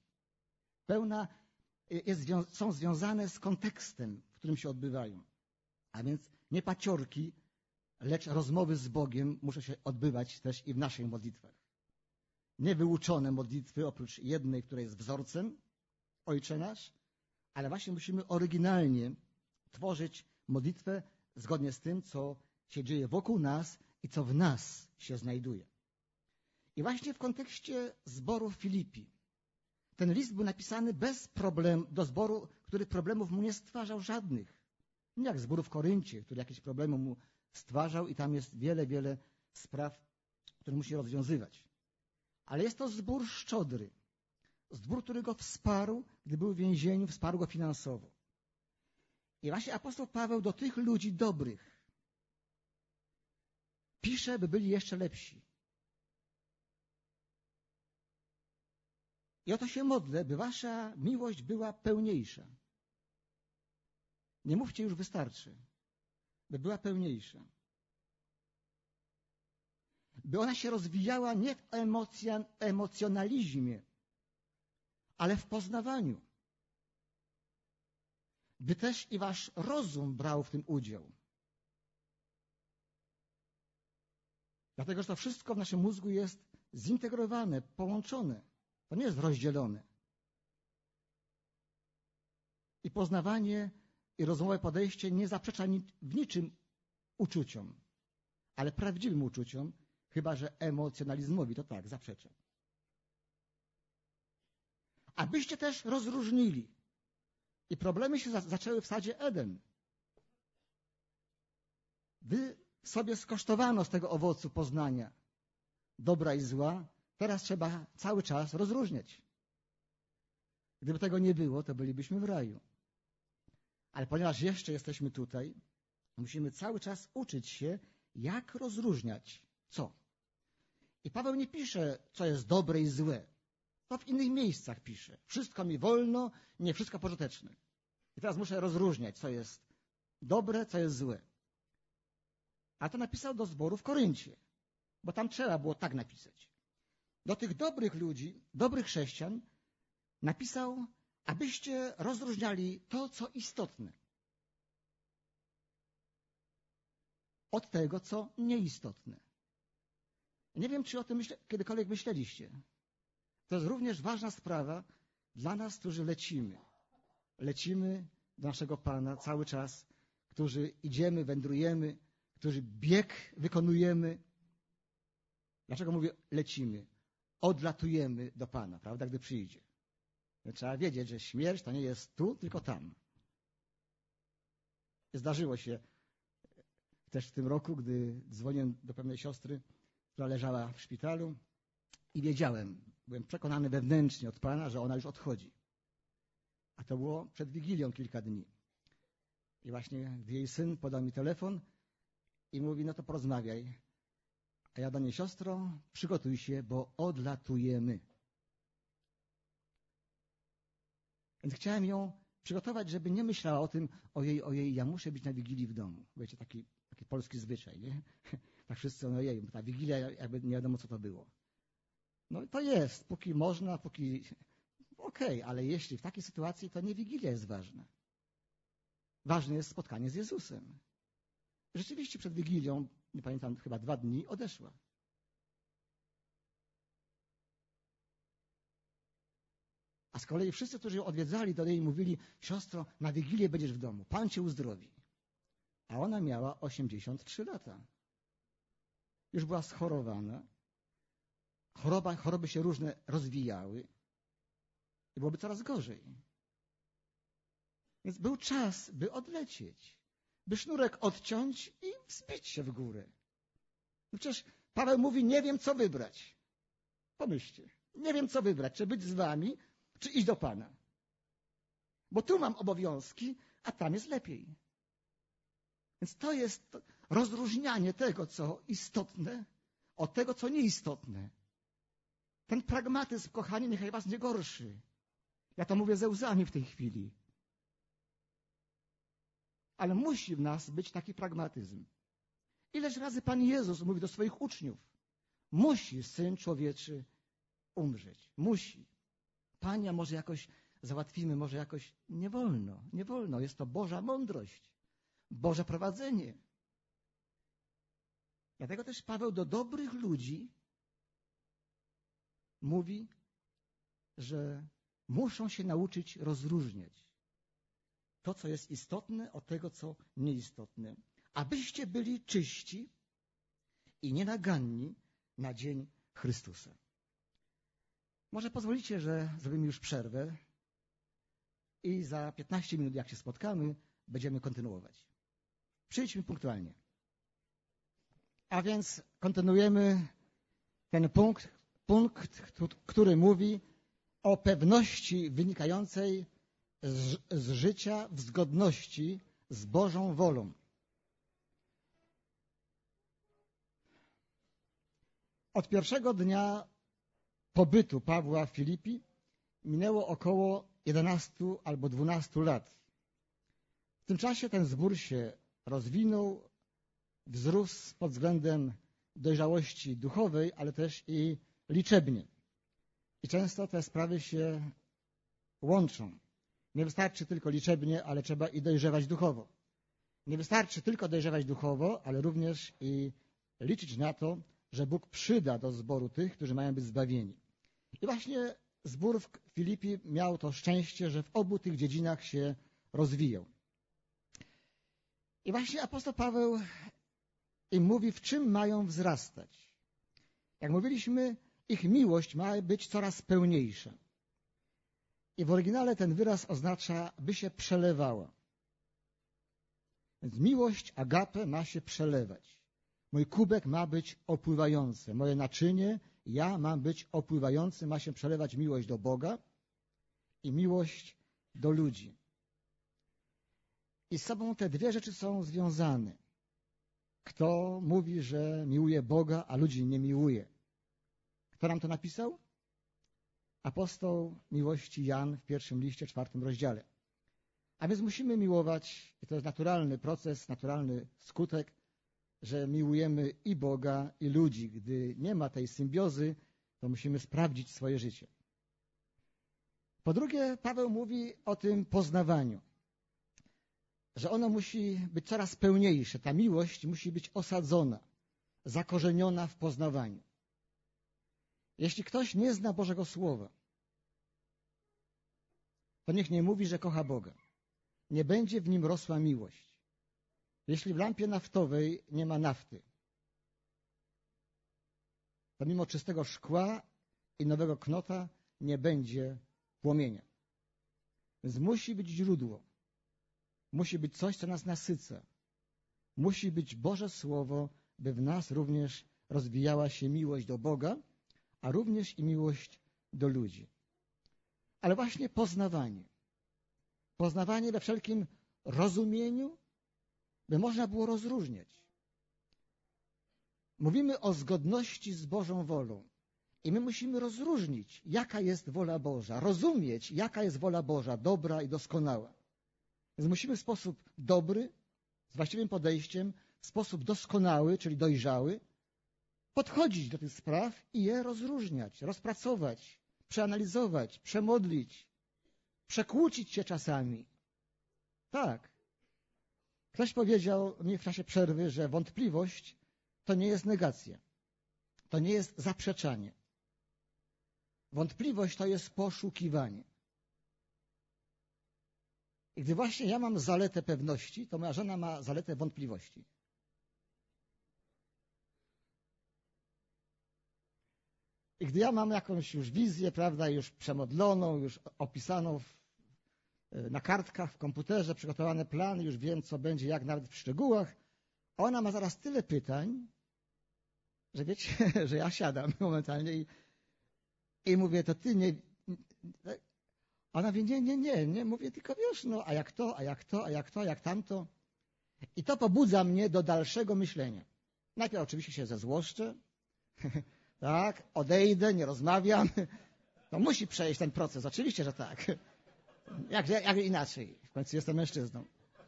Są związane z kontekstem, w którym się odbywają. A więc nie paciorki, lecz rozmowy z Bogiem muszą się odbywać też i w naszych modlitwach. Niewyuczone modlitwy, oprócz jednej, która jest wzorcem, Ojcze nasz, ale właśnie musimy oryginalnie tworzyć modlitwę zgodnie z tym, co się dzieje wokół nas i co w nas się znajduje. I właśnie w kontekście zboru w Filipi ten list był napisany bez problemu, do zboru, który problemów mu nie stwarzał żadnych. Nie jak zbór w Koryncie, który jakieś problemy mu stwarzał i tam jest wiele spraw, które musi rozwiązywać. Ale jest to zbór szczodry. Zbór, który go wsparł, gdy był w więzieniu, wsparł go finansowo. I właśnie apostoł Paweł do tych ludzi dobrych pisze, by byli jeszcze lepsi. I o to się modlę, by wasza miłość była pełniejsza. Nie mówcie już wystarczy, by była pełniejsza. By ona się rozwijała nie w emocjonalizmie, ale w poznawaniu. By też i wasz rozum brał w tym udział. Dlatego, że to wszystko w naszym mózgu jest zintegrowane, połączone. To nie jest rozdzielone. I poznawanie i rozumowe podejście nie zaprzecza w niczym uczuciom, ale prawdziwym uczuciom, chyba że emocjonalizmowi to tak zaprzecza. Abyście też rozróżnili. I problemy się zaczęły w sadzie Eden. Wy sobie skosztowano z tego owocu poznania dobra i zła. Teraz trzeba cały czas rozróżniać. Gdyby tego nie było, to bylibyśmy w raju. Ale ponieważ jeszcze jesteśmy tutaj, musimy cały czas uczyć się, jak rozróżniać co. I Paweł nie pisze, co jest dobre i złe. To w innych miejscach pisze. Wszystko mi wolno, nie wszystko pożyteczne. I teraz muszę rozróżniać, co jest dobre, co jest złe. A to napisał do zboru w Koryncie, bo tam trzeba było tak napisać. Do tych dobrych ludzi, dobrych chrześcijan napisał, abyście rozróżniali to, co istotne, od tego, co nieistotne. Nie wiem, czy o tym kiedykolwiek myśleliście. To jest również ważna sprawa dla nas, którzy lecimy. Lecimy do naszego Pana cały czas, którzy idziemy, wędrujemy, którzy bieg wykonujemy. Dlaczego mówię lecimy? Odlatujemy do Pana, prawda, gdy przyjdzie. Trzeba wiedzieć, że śmierć to nie jest tu, tylko tam. Zdarzyło się też w tym roku, gdy dzwoniłem do pewnej siostry, która leżała w szpitalu i byłem przekonany wewnętrznie od Pana, że ona już odchodzi. A to było przed Wigilią kilka dni. I właśnie gdy jej syn podał mi telefon i mówi, no to porozmawiaj. A ja do niej: siostro, przygotuj się, bo odlatujemy. Więc chciałem ją przygotować, żeby nie myślała o tym: ojej, ja muszę być na Wigilii w domu. Wiecie, taki polski zwyczaj, nie? Tak wszyscy: ojej, ta Wigilia, jakby nie wiadomo, co to było. No to jest, póki można, póki... Okej, ale jeśli w takiej sytuacji, to nie Wigilia jest ważna. Ważne jest spotkanie z Jezusem. Rzeczywiście przed Wigilią, nie pamiętam, chyba 2 dni, odeszła. A z kolei wszyscy, którzy ją odwiedzali, do niej mówili: siostro, na Wigilię będziesz w domu, Pan cię uzdrowi. A ona miała 83 lata. Już była schorowana. Choroby się różne rozwijały i byłoby coraz gorzej. Więc był czas, by odlecieć, by sznurek odciąć i wspiąć się w górę. No przecież Paweł mówi: nie wiem, co wybrać. Pomyślcie, nie wiem, co wybrać, czy być z wami, czy iść do Pana. Bo tu mam obowiązki, a tam jest lepiej. Więc to jest rozróżnianie tego, co istotne, od tego, co nieistotne. Ten pragmatyzm, kochani, niechaj was nie gorszy. Ja to mówię ze łzami w tej chwili. Ale musi w nas być taki pragmatyzm. Ileż razy Pan Jezus mówi do swoich uczniów: musi Syn Człowieczy umrzeć. Musi. Panie, może jakoś załatwimy, może jakoś... Nie wolno, nie wolno. Jest to Boża mądrość, Boże prowadzenie. Dlatego też Paweł do dobrych ludzi mówi, że muszą się nauczyć rozróżniać to, co jest istotne, od tego, co nieistotne, abyście byli czyści i nienaganni na dzień Chrystusa. Może pozwolicie, że zrobimy już przerwę i za 15 minut, jak się spotkamy, będziemy kontynuować. Przyjdźmy punktualnie. A więc kontynuujemy ten punkt, który mówi o pewności wynikającej z życia w zgodności z Bożą wolą. Od pierwszego dnia pobytu Pawła w Filipi minęło około 11 albo 12 lat. W tym czasie ten zbór się rozwinął, wzrósł pod względem dojrzałości duchowej, ale też i liczebnie. I często te sprawy się łączą. Nie wystarczy tylko liczebnie, ale trzeba i dojrzewać duchowo. Nie wystarczy tylko dojrzewać duchowo, ale również i liczyć na to, że Bóg przyda do zboru tych, którzy mają być zbawieni. I właśnie zbór w Filipi miał to szczęście, że w obu tych dziedzinach się rozwijał. I właśnie apostoł Paweł im mówi, w czym mają wzrastać. Jak mówiliśmy, ich miłość ma być coraz pełniejsza. I w oryginale ten wyraz oznacza, by się przelewała. Więc miłość, agape, ma się przelewać. Mój kubek ma być opływający. Moje naczynie, ja mam być opływający, ma się przelewać miłość do Boga i miłość do ludzi. I z sobą te dwie rzeczy są związane. Kto mówi, że miłuje Boga, a ludzi nie miłuje? Kto nam to napisał? Apostoł miłości Jan w 1 liście, 4 rozdziale. A więc musimy miłować, i to jest naturalny proces, naturalny skutek, że miłujemy i Boga, i ludzi. Gdy nie ma tej symbiozy, to musimy sprawdzić swoje życie. Po drugie, Paweł mówi o tym poznawaniu, że ono musi być coraz pełniejsze. Ta miłość musi być osadzona, zakorzeniona w poznawaniu. Jeśli ktoś nie zna Bożego Słowa, to niech nie mówi, że kocha Boga. Nie będzie w nim rosła miłość. Jeśli w lampie naftowej nie ma nafty, to mimo czystego szkła i nowego knota nie będzie płomienia. Więc musi być źródło. Musi być coś, co nas nasyca. Musi być Boże Słowo, by w nas również rozwijała się miłość do Boga, a również i miłość do ludzi. Ale właśnie poznawanie. Poznawanie we wszelkim rozumieniu, by można było rozróżniać. Mówimy o zgodności z Bożą wolą. I my musimy rozróżnić, jaka jest wola Boża, rozumieć, jaka jest wola Boża, dobra i doskonała. Więc musimy w sposób dobry, z właściwym podejściem, w sposób doskonały, czyli dojrzały, podchodzić do tych spraw i je rozróżniać, rozpracować, przeanalizować, przemodlić, przekłócić się czasami. Tak. Ktoś powiedział mi w czasie przerwy, że wątpliwość to nie jest negacja. To nie jest zaprzeczanie. Wątpliwość to jest poszukiwanie. I gdy właśnie ja mam zaletę pewności, to moja żona ma zaletę wątpliwości. I gdy ja mam jakąś już wizję, prawda, już przemodloną, już opisaną na kartkach, w komputerze, przygotowane plany, już wiem, co będzie, jak nawet w szczegółach, ona ma zaraz tyle pytań, że wiecie, że ja siadam momentalnie i mówię, to ty nie... Ona mówi, nie, mówię, tylko wiesz, no, a jak to, a jak to, a jak to, a jak tamto. I to pobudza mnie do dalszego myślenia. Najpierw oczywiście się zezłoszczę, tak, odejdę, nie rozmawiam. To musi przejść ten proces, oczywiście, że tak. Jak inaczej? W końcu jestem mężczyzną.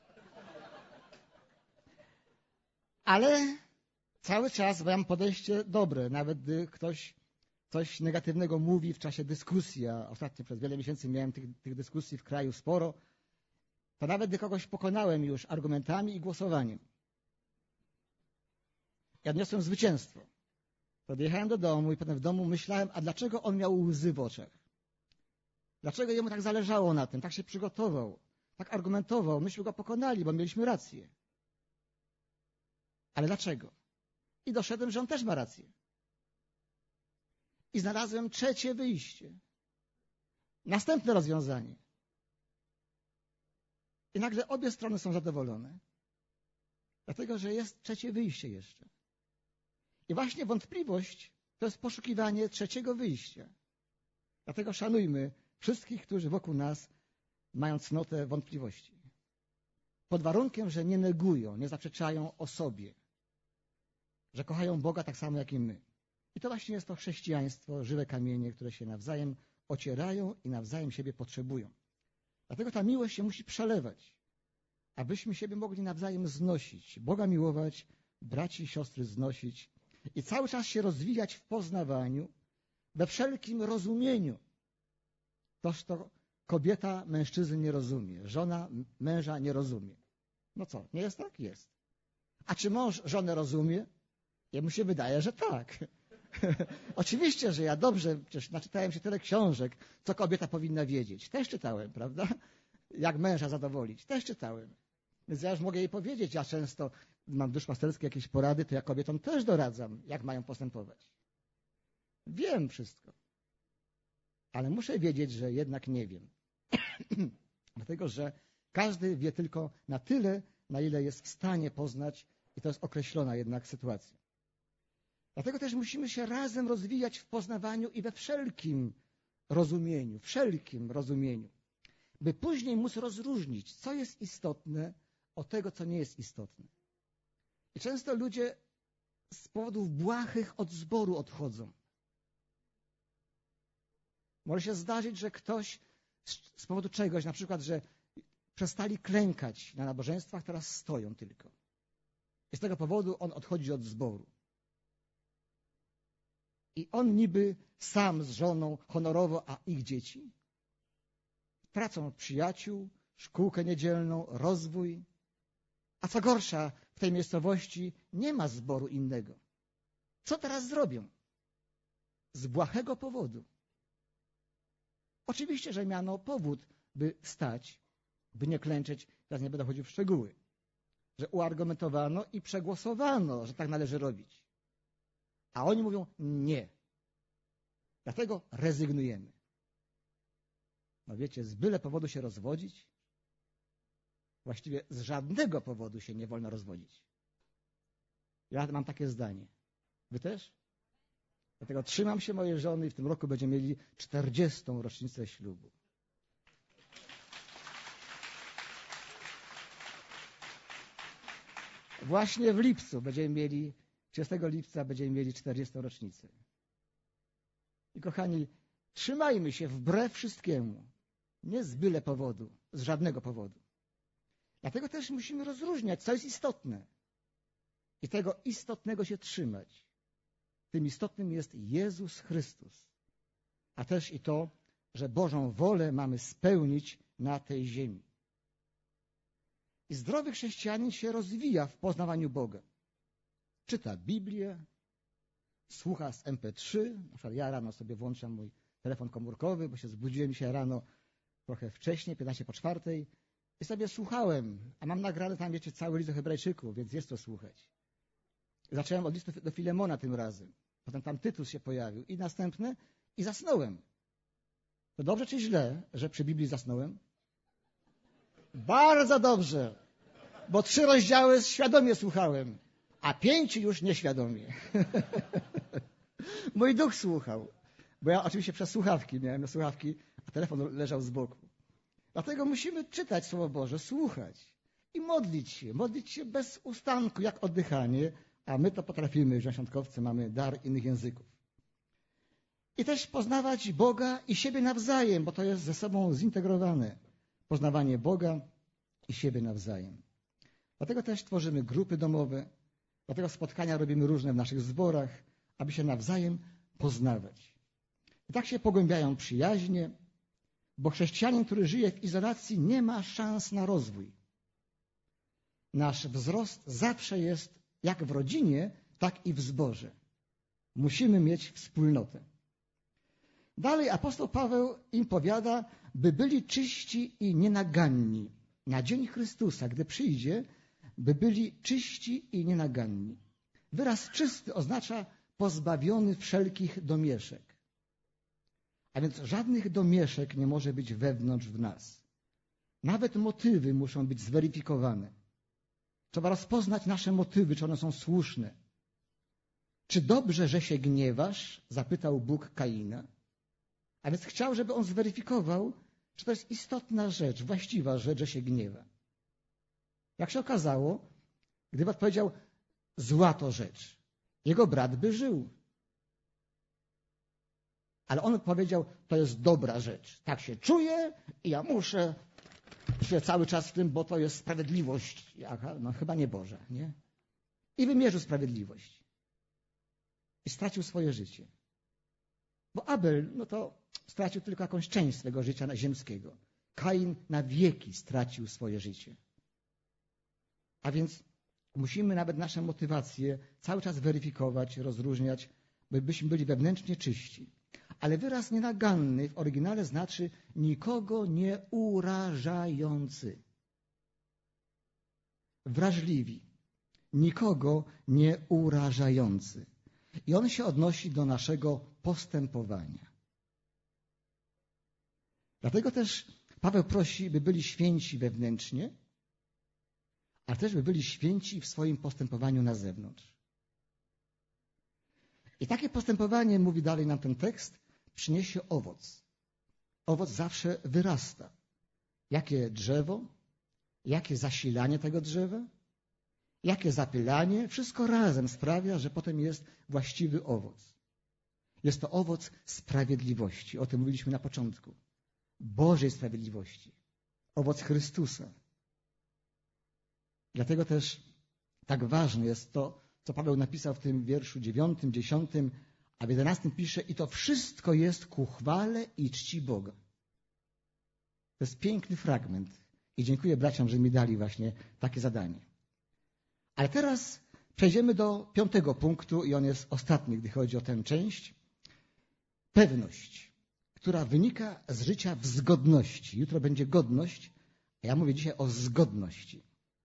Ale cały czas mam podejście dobre, nawet gdy ktoś coś negatywnego mówi w czasie dyskusji, a ostatnio przez wiele miesięcy miałem tych dyskusji w kraju sporo, to nawet gdy kogoś pokonałem już argumentami i głosowaniem i odniosłem zwycięstwo, podjechałem do domu i potem w domu myślałem, a dlaczego on miał łzy w oczach? Dlaczego jemu tak zależało na tym, tak się przygotował, tak argumentował, myśmy go pokonali, bo mieliśmy rację. Ale dlaczego? I doszedłem, że on też ma rację. I znalazłem trzecie wyjście. Następne rozwiązanie. I nagle obie strony są zadowolone. Dlatego, że jest trzecie wyjście jeszcze. I właśnie wątpliwość to jest poszukiwanie trzeciego wyjścia. Dlatego szanujmy wszystkich, którzy wokół nas mają cnotę wątpliwości. Pod warunkiem, że nie negują, nie zaprzeczają o sobie. Że kochają Boga tak samo jak i my. I to właśnie jest to chrześcijaństwo, żywe kamienie, które się nawzajem ocierają i nawzajem siebie potrzebują. Dlatego ta miłość się musi przelewać, abyśmy siebie mogli nawzajem znosić, Boga miłować, braci i siostry znosić i cały czas się rozwijać w poznawaniu, we wszelkim rozumieniu. Toż to kobieta mężczyzny nie rozumie, żona męża nie rozumie. No co, nie jest tak? Jest. A czy mąż żonę rozumie? Jemu się wydaje, że tak. Oczywiście, że ja dobrze, przecież naczytałem się tyle książek, co kobieta powinna wiedzieć. Też czytałem, prawda? Jak męża zadowolić. Też czytałem. Więc ja już mogę jej powiedzieć, ja często mam duszpasterskie jakieś porady, to ja kobietom też doradzam, jak mają postępować. Wiem wszystko. Ale muszę wiedzieć, że jednak nie wiem. Dlatego, że każdy wie tylko na tyle, na ile jest w stanie poznać i to jest określona jednak sytuacja. Dlatego też musimy się razem rozwijać w poznawaniu i we wszelkim rozumieniu, by później móc rozróżnić, co jest istotne od tego, co nie jest istotne. I często ludzie z powodów błahych od zboru odchodzą. Może się zdarzyć, że ktoś z powodu czegoś, na przykład, że przestali klękać na nabożeństwach, teraz stoją tylko. I z tego powodu on odchodzi od zboru. I on niby sam z żoną honorowo, a ich dzieci tracą przyjaciół, szkółkę niedzielną, rozwój. A co gorsza, w tej miejscowości nie ma zboru innego. Co teraz zrobią? Z błahego powodu. Oczywiście, że miano powód, by wstać, by nie klęczeć, teraz nie będę chodził w szczegóły, że uargumentowano i przegłosowano, że tak należy robić. A oni mówią nie. Dlatego rezygnujemy. No wiecie, z byle powodu się rozwodzić? Właściwie z żadnego powodu się nie wolno rozwodzić. Ja mam takie zdanie. Wy też? Dlatego trzymam się mojej żony i w tym roku będziemy mieli 40. rocznicę ślubu. Właśnie w lipcu będziemy mieli 30 lipca będziemy mieli 40. rocznicę. I kochani, trzymajmy się wbrew wszystkiemu. Nie z byle powodu, z żadnego powodu. Dlatego też musimy rozróżniać, co jest istotne. I tego istotnego się trzymać. Tym istotnym jest Jezus Chrystus. A też i to, że Bożą wolę mamy spełnić na tej ziemi. I zdrowy chrześcijanin się rozwija w poznawaniu Boga. Czyta Biblię, słucha z MP3. Na przykład ja rano sobie włączam mój telefon komórkowy, bo się zbudziłem dzisiaj rano trochę wcześniej, 15:45 i sobie słuchałem, a mam nagrane tam, wiecie, cały list do Hebrajczyków, więc jest to słuchać. Zacząłem od listu do Filemona tym razem. Potem tam Tytus się pojawił i następne i zasnąłem. To dobrze czy źle, że przy Biblii zasnąłem? Bardzo dobrze, bo 3 rozdziały świadomie słuchałem, a 5 już nieświadomie. Mój duch słuchał, bo ja oczywiście przez słuchawki miałem słuchawki, a telefon leżał z boku. Dlatego musimy czytać Słowo Boże, słuchać i modlić się bez ustanku, jak oddychanie, a my to potrafimy, że świątkowcy mamy dar innych języków. I też poznawać Boga i siebie nawzajem, bo to jest ze sobą zintegrowane. Poznawanie Boga i siebie nawzajem. Dlatego też tworzymy grupy domowe, dlatego spotkania robimy różne w naszych zborach, aby się nawzajem poznawać. I tak się pogłębiają przyjaźnie, bo chrześcijanin, który żyje w izolacji, nie ma szans na rozwój. Nasz wzrost zawsze jest jak w rodzinie, tak i w zborze. Musimy mieć wspólnotę. Dalej apostoł Paweł im powiada, by byli czyści i nienaganni. Na dzień Chrystusa, gdy przyjdzie, by byli czyści i nienaganni. Wyraz czysty oznacza pozbawiony wszelkich domieszek. A więc żadnych domieszek nie może być wewnątrz w nas. Nawet motywy muszą być zweryfikowane. Trzeba rozpoznać nasze motywy, czy one są słuszne. Czy dobrze, że się gniewasz? Zapytał Bóg Kaina. A więc chciał, żeby on zweryfikował, czy to jest istotna rzecz, właściwa rzecz, że się gniewa. Jak się okazało, gdyby odpowiedział, zła to rzecz, jego brat by żył. Ale on powiedział, to jest dobra rzecz. Tak się czuję i ja muszę się cały czas w tym, bo to jest sprawiedliwość. No chyba nie Boża, nie? I wymierzył sprawiedliwość. I stracił swoje życie. Bo Abel, no to stracił tylko jakąś część swego życia ziemskiego. Kain na wieki stracił swoje życie. A więc musimy nawet nasze motywacje cały czas weryfikować, rozróżniać, byśmy byli wewnętrznie czyści. Ale wyraz nienaganny w oryginale znaczy nikogo nie urażający. Wrażliwi. Nikogo nie urażający. I on się odnosi do naszego postępowania. Dlatego też Paweł prosi, by byli święci wewnętrznie, ale też by byli święci w swoim postępowaniu na zewnątrz. I takie postępowanie, mówi dalej nam ten tekst, przyniesie owoc. Owoc zawsze wyrasta. Jakie drzewo, jakie zasilanie tego drzewa, jakie zapylanie, wszystko razem sprawia, że potem jest właściwy owoc. Jest to owoc sprawiedliwości. O tym mówiliśmy na początku. Bożej sprawiedliwości. Owoc Chrystusa. Dlatego też tak ważne jest to, co Paweł napisał w tym wierszu 9, 10, a w 11 pisze, i to wszystko jest ku chwale i czci Boga. To jest piękny fragment i dziękuję braciom, że mi dali właśnie takie zadanie. Ale teraz przejdziemy do 5. punktu i on jest ostatni, gdy chodzi o tę część. Pewność, która wynika z życia w zgodności. Jutro będzie godność, a ja mówię dzisiaj o zgodności.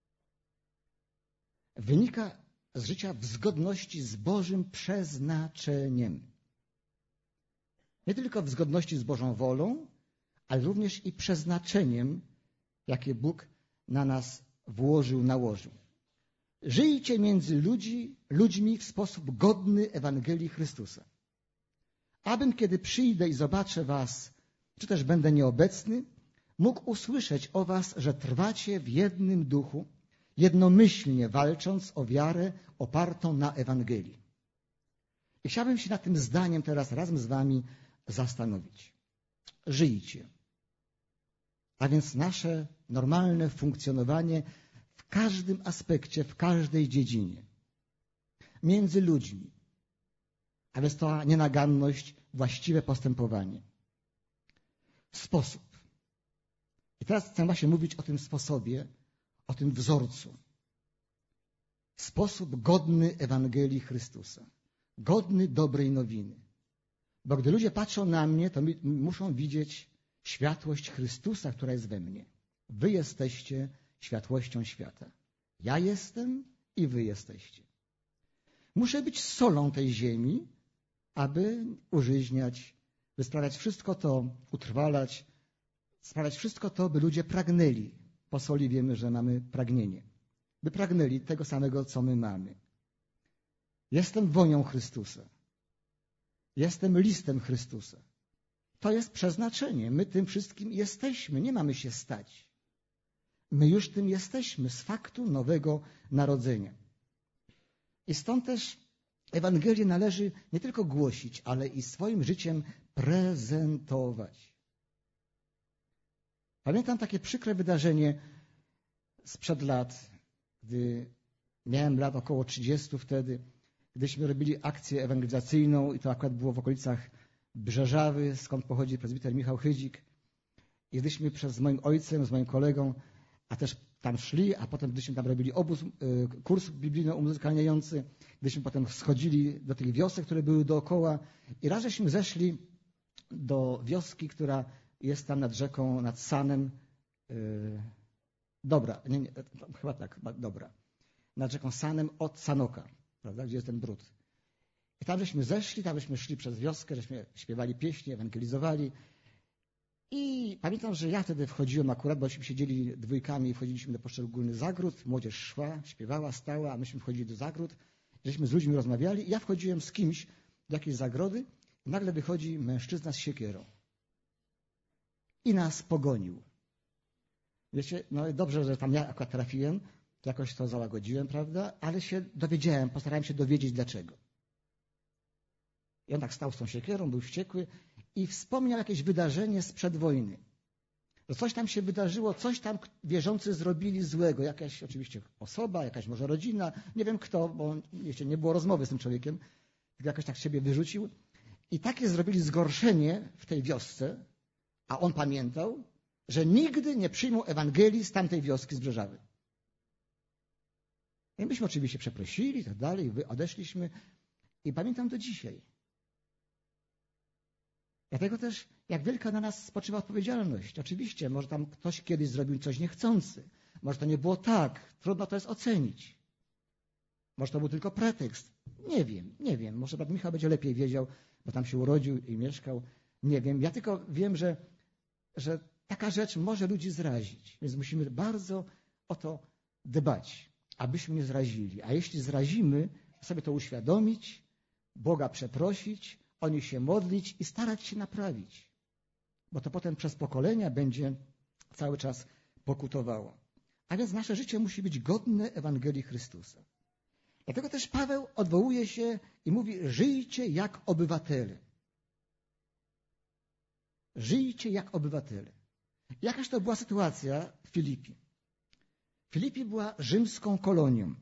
Wynika z życia w zgodności z Bożym przeznaczeniem. Nie tylko w zgodności z Bożą wolą, ale również i przeznaczeniem, jakie Bóg na nas włożył, nałożył. Żyjcie między ludźmi w sposób godny Ewangelii Chrystusa. Abym, kiedy przyjdę i zobaczę was, czy też będę nieobecny, mógł usłyszeć o was, że trwacie w jednym duchu, jednomyślnie walcząc o wiarę opartą na Ewangelii. I chciałbym się nad tym zdaniem teraz razem z wami zastanowić. Żyjcie. A więc nasze normalne funkcjonowanie w każdym aspekcie, w każdej dziedzinie. Między ludźmi. A więc to nienaganność, właściwe postępowanie. Sposób. I teraz chcę właśnie mówić o tym sposobie, o tym wzorcu. Sposób godny Ewangelii Chrystusa. Godny dobrej nowiny. Bo gdy ludzie patrzą na mnie, to muszą widzieć światłość Chrystusa, która jest we mnie. Wy jesteście światłością świata. Ja jestem i wy jesteście. Muszę być solą tej ziemi, aby użyźniać, by sprawiać wszystko to, utrwalać, sprawiać wszystko to, by ludzie pragnęli. Po soli wiemy, że mamy pragnienie. By pragnęli tego samego, co my mamy. Jestem wonią Chrystusa. Jestem listem Chrystusa. To jest przeznaczenie. My tym wszystkim jesteśmy. Nie mamy się stać. My już tym jesteśmy z faktu nowego narodzenia. I stąd też Ewangelię należy nie tylko głosić, ale i swoim życiem prezentować. Pamiętam takie przykre wydarzenie sprzed lat, gdy miałem lat około 30 wtedy, gdyśmy robili akcję ewangelizacyjną i to akurat było w okolicach Brzeżawy, skąd pochodzi prezbiter Michał Chydzik. I gdyśmy z moim ojcem, z moim kolegą, a też tam szli, a potem gdyśmy tam robili obóz, kurs biblijno-umuzykalniający, gdyśmy potem schodzili do tych wiosek, które były dookoła i raz żeśmy zeszli do wioski, która jest tam nad rzeką, nad Sanem, chyba Dobra, nad rzeką Sanem od Sanoka, prawda, gdzie jest ten brud. I tam żeśmy zeszli, tam żeśmy szli przez wioskę, żeśmy śpiewali pieśni, ewangelizowali. I pamiętam, że ja wtedy wchodziłem akurat, bośmy siedzieli dwójkami i wchodziliśmy do poszczególnych zagród. Młodzież szła, śpiewała, stała, a myśmy wchodzili do zagród. Żeśmy z ludźmi rozmawiali i ja wchodziłem z kimś do jakiejś zagrody i nagle wychodzi mężczyzna z siekierą. I nas pogonił. Wiecie, no dobrze, że tam ja akurat trafiłem, to jakoś to załagodziłem, prawda? Ale się dowiedziałem, postarałem się dowiedzieć dlaczego. I on tak stał z tą siekierą, był wściekły i wspomniał jakieś wydarzenie sprzed wojny. Że coś tam się wydarzyło, coś tam wierzący zrobili złego. Jakaś oczywiście osoba, jakaś może rodzina, nie wiem kto, bo jeszcze nie było rozmowy z tym człowiekiem, tylko jakoś tak siebie wyrzucił. I takie zrobili zgorszenie w tej wiosce, a on pamiętał, że nigdy nie przyjmą Ewangelii z tamtej wioski, z Brzeżawy. I myśmy oczywiście przeprosili i tak dalej, odeszliśmy i pamiętam do dzisiaj. Dlatego też, jak wielka na nas spoczywa odpowiedzialność. Oczywiście, może tam ktoś kiedyś zrobił coś niechcący. Może to nie było tak. Trudno to jest ocenić. Może to był tylko pretekst. Nie wiem. Może brat Michał będzie lepiej wiedział, bo tam się urodził i mieszkał. Nie wiem. Ja tylko wiem, że taka rzecz może ludzi zrazić. Więc musimy bardzo o to dbać, abyśmy nie zrazili. A jeśli zrazimy, sobie to uświadomić, Boga przeprosić, o nich się modlić i starać się naprawić. Bo to potem przez pokolenia będzie cały czas pokutowało. A więc nasze życie musi być godne Ewangelii Chrystusa. Dlatego też Paweł odwołuje się i mówi: żyjcie jak obywatele. Żyjcie jak obywatele. Jakaż to była sytuacja w Filipii? Filipii była rzymską kolonią.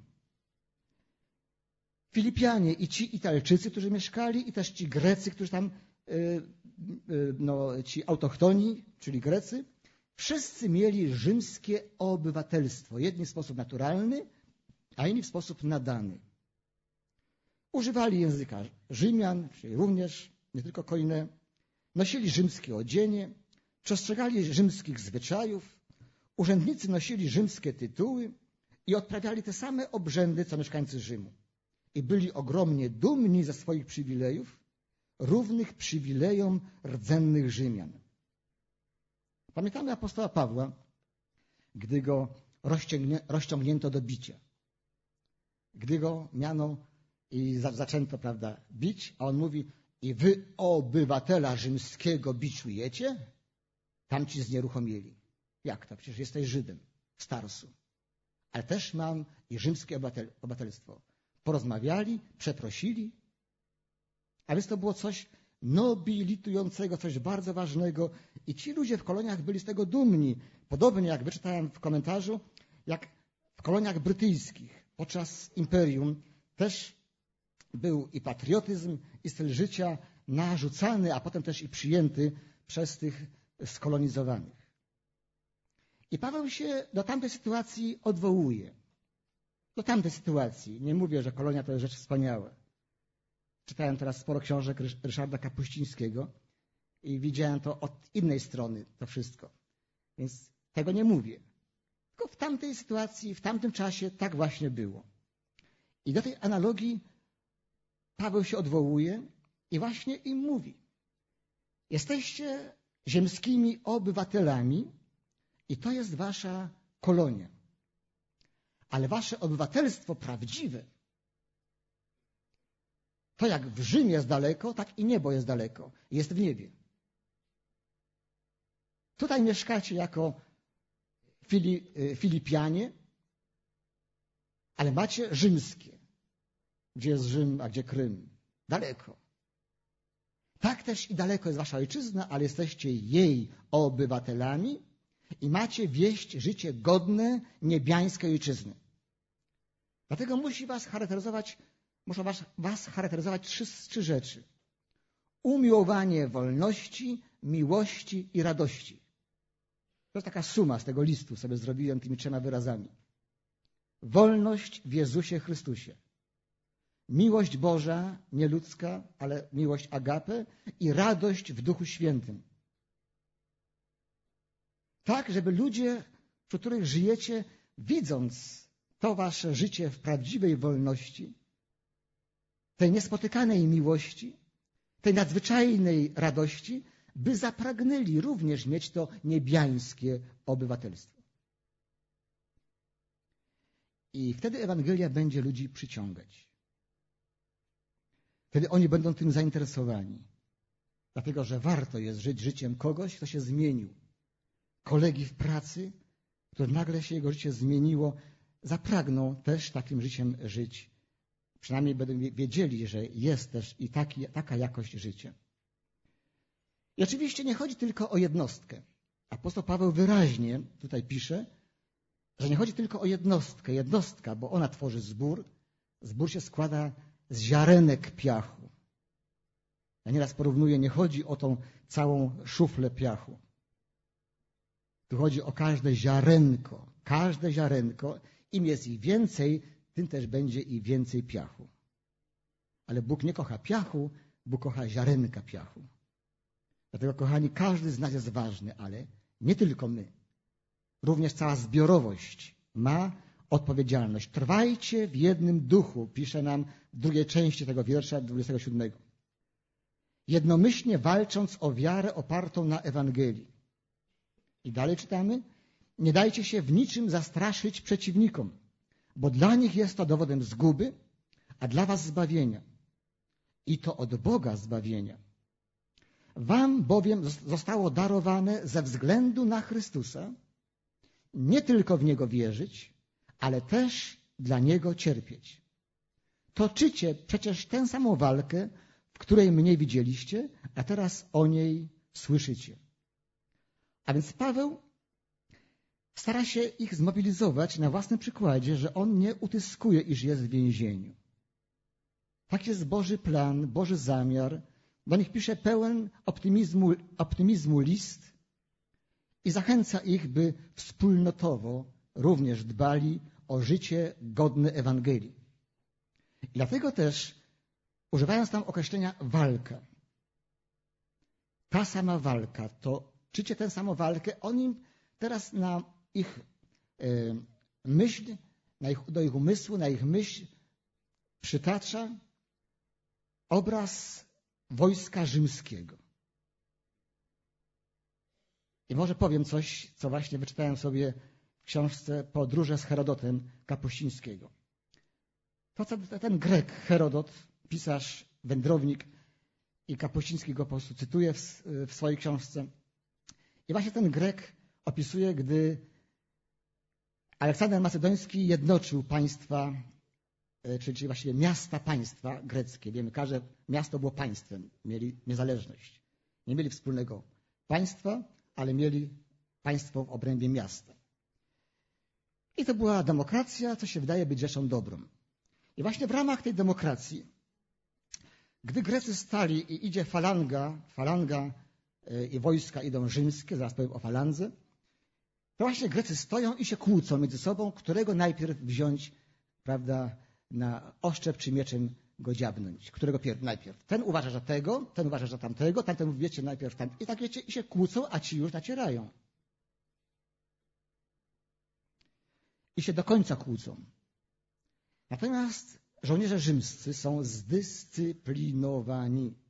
Filipianie i ci Italczycy, którzy mieszkali, i też ci Grecy, którzy tam, ci autochtoni, czyli Grecy, wszyscy mieli rzymskie obywatelstwo. Jedni w sposób naturalny, a inni w sposób nadany. Używali języka Rzymian, czyli również, nie tylko koine, nosili rzymskie odzienie, przestrzegali rzymskich zwyczajów, urzędnicy nosili rzymskie tytuły i odprawiali te same obrzędy, co mieszkańcy Rzymu. I byli ogromnie dumni ze swoich przywilejów, równych przywilejom rdzennych Rzymian. Pamiętamy apostoła Pawła, gdy go rozciągnięto do bicia. Gdy go miano i zaczęto, prawda, bić, a on mówi: i wy obywatela rzymskiego biczujecie? Tamci znieruchomieli. Jak to? Przecież jesteś Żydem z Tarsu. ale też mam i rzymskie obywatelstwo. Porozmawiali, przeprosili, a więc to było coś nobilitującego, coś bardzo ważnego i ci ludzie w koloniach byli z tego dumni. Podobnie jak wyczytałem w komentarzu, jak w koloniach brytyjskich podczas imperium też był i patriotyzm, i styl życia narzucany, a potem też i przyjęty przez tych skolonizowanych. I Paweł się do tamtej sytuacji odwołuje. Do tamtej sytuacji. Nie mówię, że kolonia to jest rzecz wspaniała. Czytałem teraz sporo książek Ryszarda Kapuścińskiego i widziałem to od innej strony, to wszystko. Więc tego nie mówię. Tylko w tamtej sytuacji, w tamtym czasie tak właśnie było. I do tej analogii Paweł się odwołuje i właśnie im mówi. Jesteście ziemskimi obywatelami i to jest wasza kolonia. Ale wasze obywatelstwo prawdziwe, to jak w Rzymie jest daleko, tak i niebo jest daleko. Jest w niebie. Tutaj mieszkacie jako Filipianie, ale macie rzymskie. Gdzie jest Rzym, a gdzie Krym? Daleko. Tak też i daleko jest wasza ojczyzna, ale jesteście jej obywatelami i macie wieść życie godne niebiańskiej ojczyzny. Dlatego muszą was charakteryzować trzy rzeczy. Umiłowanie wolności, miłości i radości. To jest taka suma z tego listu, sobie zrobiłem tymi 3 wyrazami. Wolność w Jezusie Chrystusie. Miłość Boża, nie ludzka, ale miłość agape i radość w Duchu Świętym. Tak, żeby ludzie, wśród których żyjecie, widząc to wasze życie w prawdziwej wolności, tej niespotykanej miłości, tej nadzwyczajnej radości, by zapragnęli również mieć to niebiańskie obywatelstwo. I wtedy Ewangelia będzie ludzi przyciągać. Wtedy oni będą tym zainteresowani. Dlatego, że warto jest żyć życiem kogoś, kto się zmienił. Kolegi w pracy, które nagle się jego życie zmieniło, zapragną też takim życiem żyć. Przynajmniej będą wiedzieli, że jest też i taka jakość życia. I oczywiście nie chodzi tylko o jednostkę. Apostoł Paweł wyraźnie tutaj pisze, że nie chodzi tylko o jednostkę. Jednostka, bo ona tworzy zbór. Zbór się składa z ziarenek piachu. Ja nieraz porównuję, nie chodzi o tą całą szuflę piachu. Tu chodzi o każde ziarenko. Każde ziarenko. Im jest ich więcej, tym też będzie i więcej piachu. Ale Bóg nie kocha piachu, Bóg kocha ziarenka piachu. Dlatego, kochani, każdy z nas jest ważny, ale nie tylko my. Również cała zbiorowość ma odpowiedzialność. Trwajcie w jednym duchu, pisze nam w drugiej części tego wiersza 27. Jednomyślnie walcząc o wiarę opartą na Ewangelii. I dalej czytamy. Nie dajcie się w niczym zastraszyć przeciwnikom, bo dla nich jest to dowodem zguby, a dla was zbawienia. I to od Boga zbawienia. Wam bowiem zostało darowane ze względu na Chrystusa, nie tylko w Niego wierzyć, ale też dla Niego cierpieć. Toczycie przecież tę samą walkę, w której mnie widzieliście, a teraz o niej słyszycie. A więc Paweł stara się ich zmobilizować na własnym przykładzie, że on nie utyskuje, iż jest w więzieniu. Tak jest Boży plan, Boży zamiar. Do nich pisze pełen optymizmu list i zachęca ich, by wspólnotowo również dbali o życie godne Ewangelii. I dlatego też, używając tam określenia walka, ta sama walka, toczycie tę samą walkę, on im teraz na ich myśl, do ich umysłu, na ich myśl przytacza obraz wojska rzymskiego. I może powiem coś, co właśnie wyczytałem sobie w książce Podróże z Herodotem Kapuścińskiego. To, co ten Grek Herodot, pisarz, wędrownik i Kapuściński go po prostu cytuje w swojej książce. I właśnie ten Grek opisuje, gdy Aleksander Macedoński jednoczył państwa, czyli właściwie miasta państwa greckie. Wiemy, każde miasto było państwem, mieli niezależność. Nie mieli wspólnego państwa, ale mieli państwo w obrębie miasta. I to była demokracja, co się wydaje być rzeczą dobrą. I właśnie w ramach tej demokracji, gdy Grecy stali i idzie falanga i wojska idą rzymskie, zaraz powiem o falandze, to właśnie Grecy stoją i się kłócą między sobą, którego najpierw wziąć, prawda, na oszczep czy mieczem go dziabnąć. Którego najpierw. Ten uważa, że tego, ten uważa, że tamtego, tamten mówi, wiecie, najpierw tam. I tak wiecie, i się kłócą, a ci już nacierają. I się do końca kłócą. Natomiast żołnierze rzymscy są zdyscyplinowani.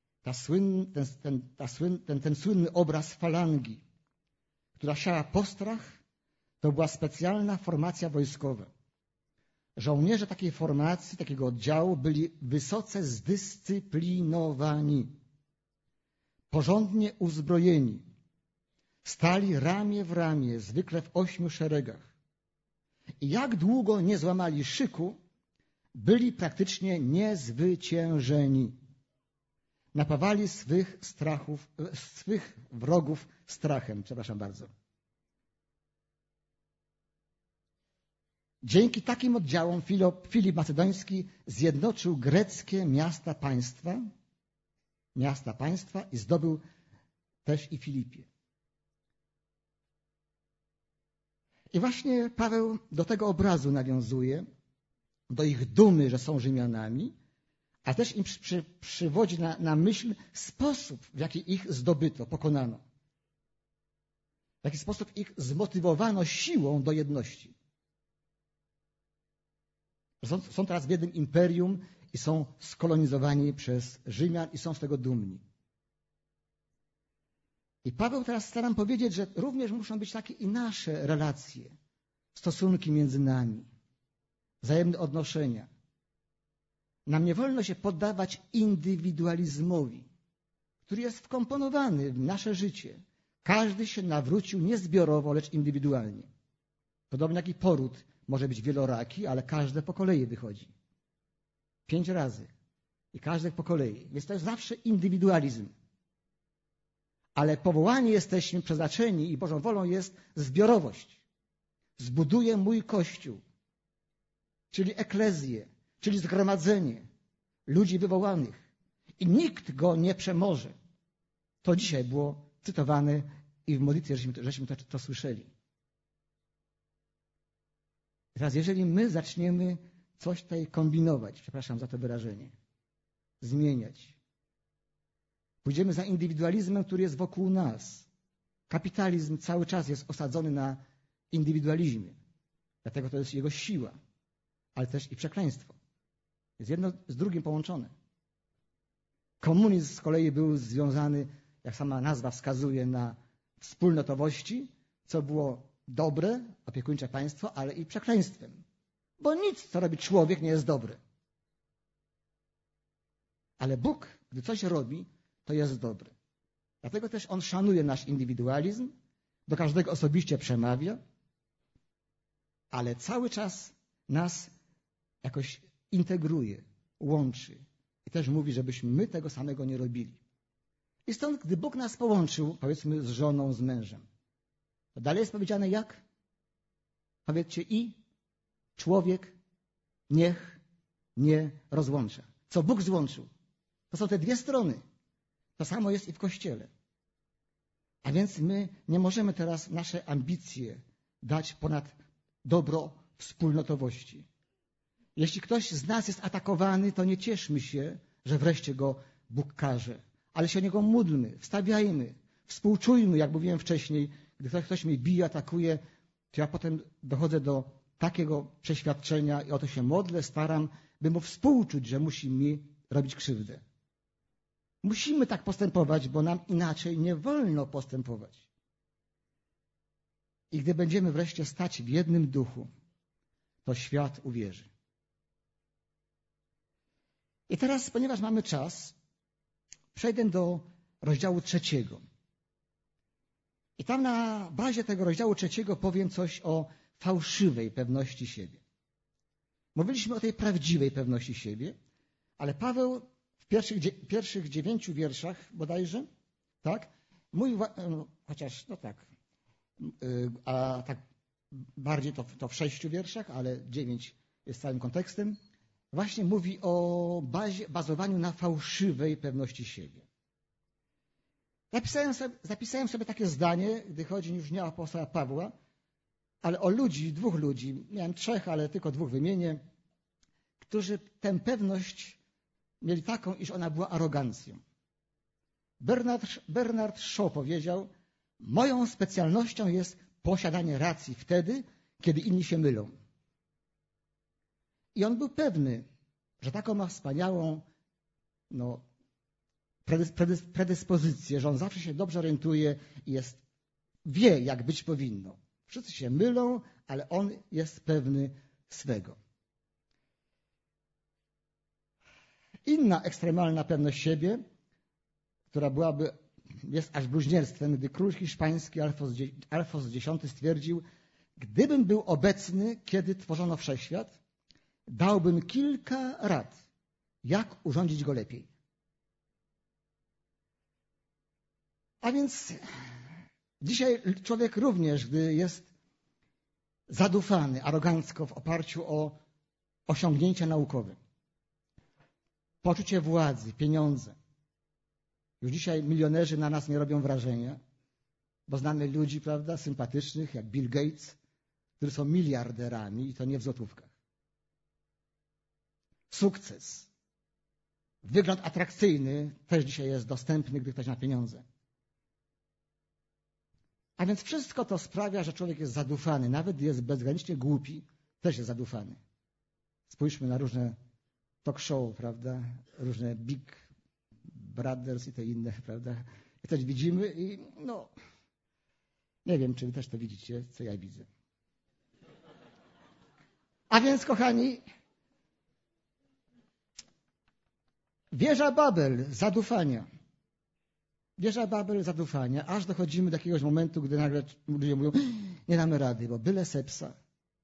Ten słynny obraz falangi, która siała postrach, to była specjalna formacja wojskowa. Żołnierze takiej formacji, takiego oddziału byli wysoce zdyscyplinowani, porządnie uzbrojeni. Stali ramię w ramię, zwykle w 8 szeregach. I jak długo nie złamali szyku, byli praktycznie niezwyciężeni. Napawali swych wrogów strachem. Przepraszam bardzo. Dzięki takim oddziałom Filip Macedoński zjednoczył greckie miasta państwa i zdobył też i Filipię. I właśnie Paweł do tego obrazu nawiązuje, do ich dumy, że są Rzymianami, a też im przywodzi na myśl sposób, w jaki ich zdobyto, pokonano. W jaki sposób ich zmotywowano siłą do jedności. Są teraz w jednym imperium i są skolonizowani przez Rzymian i są z tego dumni. I Paweł teraz stara nam powiedzieć, że również muszą być takie i nasze relacje, stosunki między nami, wzajemne odnoszenia. Nam nie wolno się poddawać indywidualizmowi, który jest wkomponowany w nasze życie. Każdy się nawrócił nie zbiorowo, lecz indywidualnie. Podobnie jak i poród może być wieloraki, ale każde po kolei wychodzi. 5 razy. I każde po kolei. Więc to jest zawsze indywidualizm. Ale powołani jesteśmy, przeznaczeni i Bożą wolą jest zbiorowość. Zbuduję mój Kościół, czyli eklezję, czyli zgromadzenie ludzi wywołanych. I nikt go nie przemoże. To dzisiaj było cytowane i w modlitwie żeśmy to słyszeli. Teraz jeżeli my zaczniemy coś tutaj kombinować, przepraszam za to wyrażenie, zmieniać, pójdziemy za indywidualizmem, który jest wokół nas. Kapitalizm cały czas jest osadzony na indywidualizmie. Dlatego to jest jego siła, ale też i przekleństwo. Jest jedno z drugim połączone. Komunizm z kolei był związany, jak sama nazwa wskazuje, na wspólnotowości, co było dobre, opiekuńcze państwo, ale i przekleństwem. Bo nic, co robi człowiek, nie jest dobre. Ale Bóg, gdy coś robi, to jest dobre. Dlatego też On szanuje nasz indywidualizm, do każdego osobiście przemawia, ale cały czas nas jakoś integruje, łączy. I też mówi, żebyśmy my tego samego nie robili. I stąd, gdy Bóg nas połączył, powiedzmy, z żoną, z mężem, to dalej jest powiedziane jak? Powiedzcie i człowiek niech nie rozłącza. Co Bóg złączył? To są te dwie strony. To samo jest i w Kościele. A więc my nie możemy teraz nasze ambicje dać ponad dobro wspólnotowości. Jeśli ktoś z nas jest atakowany, to nie cieszmy się, że wreszcie go Bóg karze. Ale się o niego módlmy, wstawiajmy, współczujmy, jak mówiłem wcześniej. Gdy ktoś mnie bije, atakuje, to ja potem dochodzę do takiego przeświadczenia i o to się modlę, staram, by mu współczuć, że musi mi robić krzywdę. Musimy tak postępować, bo nam inaczej nie wolno postępować. I gdy będziemy wreszcie stać w jednym duchu, to świat uwierzy. I teraz, ponieważ mamy czas, przejdę do rozdziału 3. I tam na bazie tego rozdziału 3 powiem coś o fałszywej pewności siebie. Mówiliśmy o tej prawdziwej pewności siebie, ale Paweł w pierwszych 9 wierszach bodajże, tak, mówi, chociaż no tak, a tak bardziej to w 6 wierszach, ale 9 jest całym kontekstem, właśnie mówi o bazowaniu na fałszywej pewności siebie. Zapisałem sobie takie zdanie, gdy chodzi już nie o apostoła Pawła, ale o ludzi, 2 ludzi, miałem 3, ale tylko 2 wymienię, którzy tę pewność mieli taką, iż ona była arogancją. Bernard Shaw powiedział: moją specjalnością jest posiadanie racji wtedy, kiedy inni się mylą. I on był pewny, że taką ma wspaniałą predyspozycję, że on zawsze się dobrze orientuje i wie, jak być powinno. Wszyscy się mylą, ale on jest pewny swego. Inna ekstremalna pewność siebie, która jest aż bluźnierstwem, gdy król hiszpański Alfons X stwierdził: gdybym był obecny, kiedy tworzono wszechświat, dałbym kilka rad, jak urządzić go lepiej. A więc dzisiaj człowiek również, gdy jest zadufany arogancko w oparciu o osiągnięcia naukowe, poczucie władzy, pieniądze. Już dzisiaj milionerzy na nas nie robią wrażenia, bo znamy ludzi, prawda, sympatycznych, jak Bill Gates, którzy są miliarderami i to nie w złotówkach. Sukces, wygląd atrakcyjny też dzisiaj jest dostępny, gdy ktoś ma pieniądze. A więc wszystko to sprawia, że człowiek jest zadufany. Nawet gdy jest bezgranicznie głupi, też jest zadufany. Spójrzmy na różne talk show, prawda? Różne Big Brothers i te inne, prawda? I też widzimy i nie wiem, czy wy też to widzicie, co ja widzę. A więc, kochani, wieża Babel zadufania. Wieża Babel zadufania, aż dochodzimy do jakiegoś momentu, gdy nagle ludzie mówią: nie damy rady, bo byle sepsa.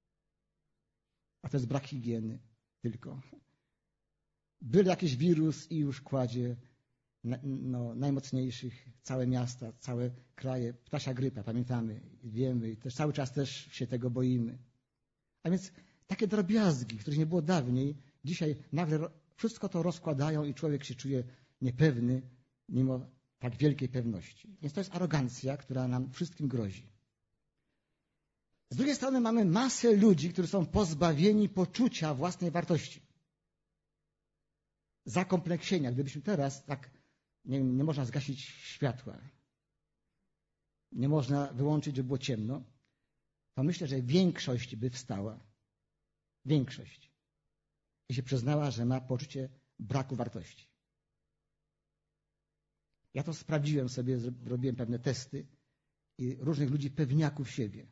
A to jest brak higieny tylko. Byle jakiś wirus i już kładzie najmocniejszych, całe miasta, całe kraje. Ptasia grypa, pamiętamy, wiemy i też cały czas też się tego boimy. A więc takie drobiazgi, których nie było dawniej, dzisiaj nagle wszystko to rozkładają i człowiek się czuje niepewny, mimo tak wielkiej pewności. Więc to jest arogancja, która nam wszystkim grozi. Z drugiej strony mamy masę ludzi, którzy są pozbawieni poczucia własnej wartości. Zakompleksienia. Gdybyśmy teraz tak, nie można zgasić światła, nie można wyłączyć, żeby było ciemno, to myślę, że większość by wstała. Większość. I się przyznała, że ma poczucie braku wartości. Ja to sprawdziłem sobie, robiłem pewne testy i różnych ludzi pewniaków siebie.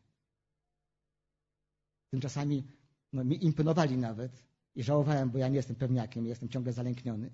Tymczasami mi imponowali nawet i żałowałem, bo ja nie jestem pewniakiem, jestem ciągle zalękniony.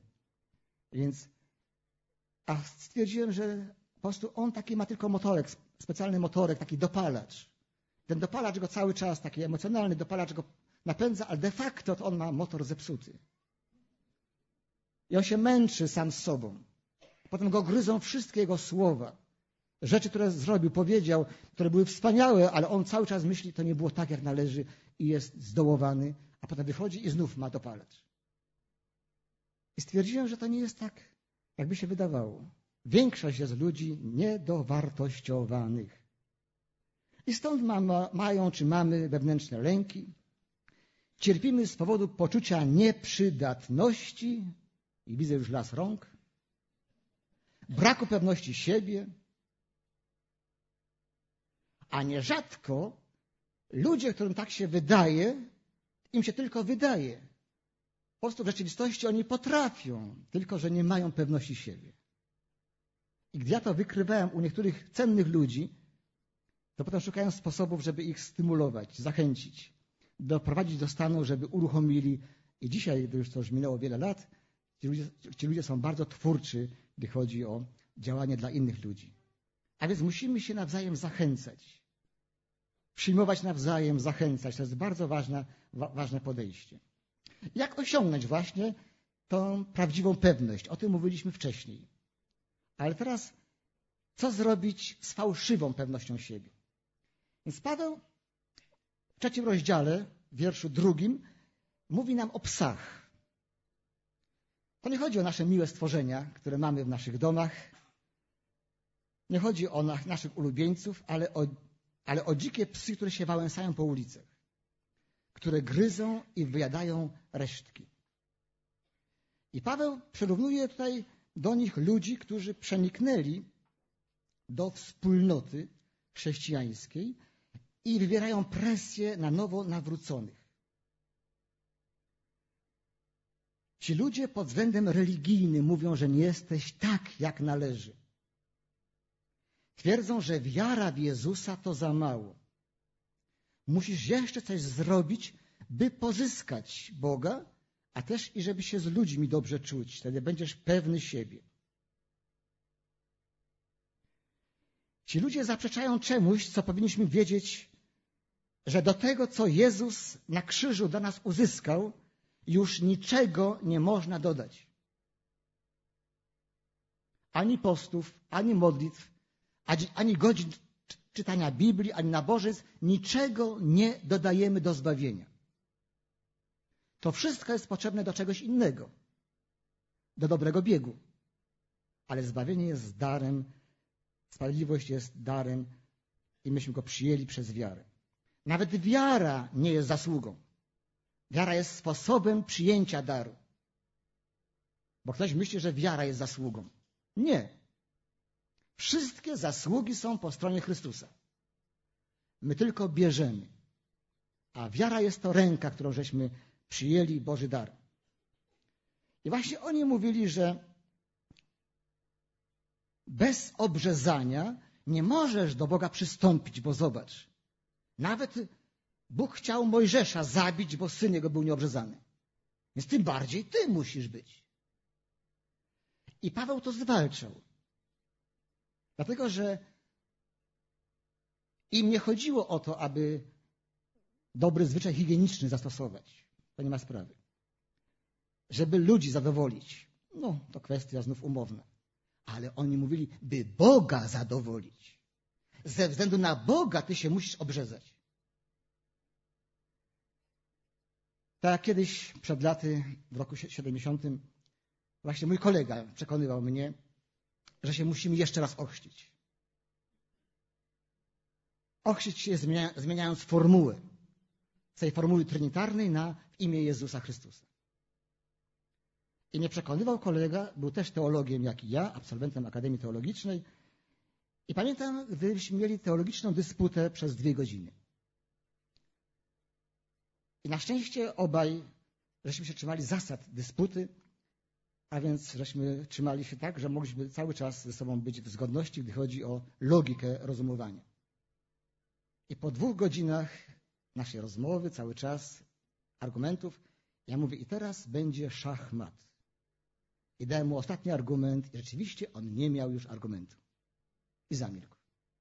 A stwierdziłem, że po prostu on taki ma tylko motorek, specjalny motorek, taki dopalacz. Ten dopalacz go cały czas, taki emocjonalny dopalacz go napędza, ale de facto to on ma motor zepsuty. I on się męczy sam z sobą. Potem go gryzą wszystkie jego słowa. Rzeczy, które zrobił, powiedział, które były wspaniałe, ale on cały czas myśli, to nie było tak, jak należy i jest zdołowany, a potem wychodzi i znów ma dopalacz. I stwierdziłem, że to nie jest tak, jakby się wydawało. Większość jest ludzi niedowartościowanych. I stąd mają czy mamy wewnętrzne lęki. Cierpimy z powodu poczucia nieprzydatności i widzę już las rąk, braku pewności siebie, a nierzadko ludzie, którym tak się wydaje, im się tylko wydaje. Po prostu w rzeczywistości oni potrafią, tylko że nie mają pewności siebie. I gdy ja to wykrywałem u niektórych cennych ludzi, to potem szukałem sposobów, żeby ich stymulować, zachęcić, doprowadzić do stanu, żeby uruchomili. I dzisiaj, gdy już to już minęło wiele lat, ci ludzie są bardzo twórczy, gdy chodzi o działanie dla innych ludzi. A więc musimy się nawzajem zachęcać. przyjmować nawzajem, zachęcać. To jest bardzo ważne podejście. Jak osiągnąć właśnie tą prawdziwą pewność? O tym mówiliśmy wcześniej. Ale teraz, co zrobić z fałszywą pewnością siebie? Więc Paweł w 3 rozdziale, w wierszu 2, mówi nam o psach. To nie chodzi o nasze miłe stworzenia, które mamy w naszych domach. Nie chodzi o naszych ulubieńców, ale o dzikie psy, które się wałęsają po ulicach, które gryzą i wyjadają resztki. I Paweł przyrównuje tutaj do nich ludzi, którzy przeniknęli do wspólnoty chrześcijańskiej i wywierają presję na nowo nawróconych. Ci ludzie pod względem religijnym mówią, że nie jesteś tak, jak należy. Twierdzą, że wiara w Jezusa to za mało. Musisz jeszcze coś zrobić, by pozyskać Boga, a też i żeby się z ludźmi dobrze czuć. Wtedy będziesz pewny siebie. Ci ludzie zaprzeczają czemuś, co powinniśmy wiedzieć, że do tego, co Jezus na krzyżu dla nas uzyskał, już niczego nie można dodać. Ani postów, ani modlitw, ani godzin czytania Biblii, ani nabożeństw, niczego nie dodajemy do zbawienia. To wszystko jest potrzebne do czegoś innego, do dobrego biegu. Ale zbawienie jest darem, sprawiedliwość jest darem i myśmy go przyjęli przez wiarę. Nawet wiara nie jest zasługą. Wiara jest sposobem przyjęcia daru. Bo ktoś myśli, że wiara jest zasługą. Nie. Wszystkie zasługi są po stronie Chrystusa. My tylko bierzemy. A wiara jest to ręka, którą żeśmy przyjęli, Boży dar. I właśnie oni mówili, że bez obrzezania nie możesz do Boga przystąpić, bo zobacz, nawet Bóg chciał Mojżesza zabić, bo syn jego był nieobrzezany. Więc tym bardziej ty musisz być. I Paweł to zwalczał. Dlatego, że im nie chodziło o to, aby dobry zwyczaj higieniczny zastosować. To nie ma sprawy. Żeby ludzi zadowolić. No, to kwestia znów umowna. Ale oni mówili, by Boga zadowolić. Ze względu na Boga ty się musisz obrzezać. Tak jak kiedyś przed laty, w roku 70, właśnie mój kolega przekonywał mnie, że się musimy jeszcze raz ochrzcić. Ochrzcić się zmieniając formułę. Z tej formuły trinitarnej na w imię Jezusa Chrystusa. I mnie przekonywał kolega, był też teologiem jak i ja, absolwentem Akademii Teologicznej. I pamiętam, gdyśmy mieli teologiczną dysputę przez 2 godziny. I na szczęście obaj żeśmy się trzymali zasad dysputy, a więc żeśmy trzymali się tak, że mogliśmy cały czas ze sobą być w zgodności, gdy chodzi o logikę rozumowania. I po 2 godzinach naszej rozmowy, cały czas argumentów, ja mówię, i teraz będzie szachmat. I dałem mu ostatni argument i rzeczywiście on nie miał już argumentu. I zamilkł.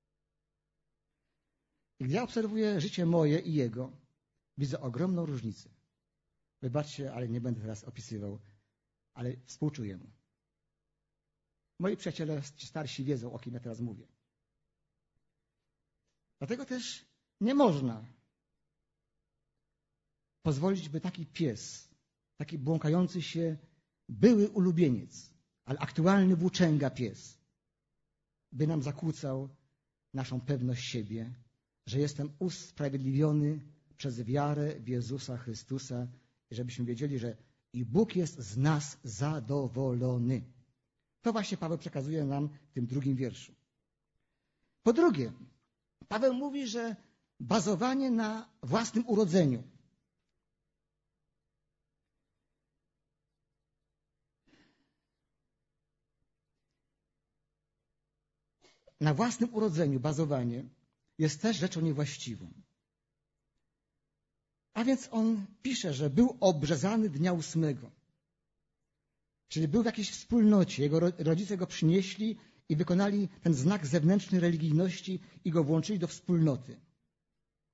I gdy ja obserwuję życie moje i jego, widzę ogromną różnicę. Wybaczcie, ale nie będę teraz opisywał, ale współczuję mu. Moi przyjaciele starsi wiedzą, o kim ja teraz mówię. Dlatego też nie można pozwolić, by taki pies, taki błąkający się były ulubieniec, ale aktualny włóczęga pies, by nam zakłócał naszą pewność siebie, że jestem usprawiedliwiony przez wiarę w Jezusa Chrystusa i żebyśmy wiedzieli, że i Bóg jest z nas zadowolony. To właśnie Paweł przekazuje nam w tym 2 wierszu. Po drugie, Paweł mówi, że bazowanie na własnym urodzeniu. Na własnym urodzeniu bazowanie jest też rzeczą niewłaściwą. A więc on pisze, że był obrzezany dnia 8. Czyli był w jakiejś wspólnocie. Jego rodzice go przynieśli i wykonali ten znak zewnętrzny religijności i go włączyli do wspólnoty.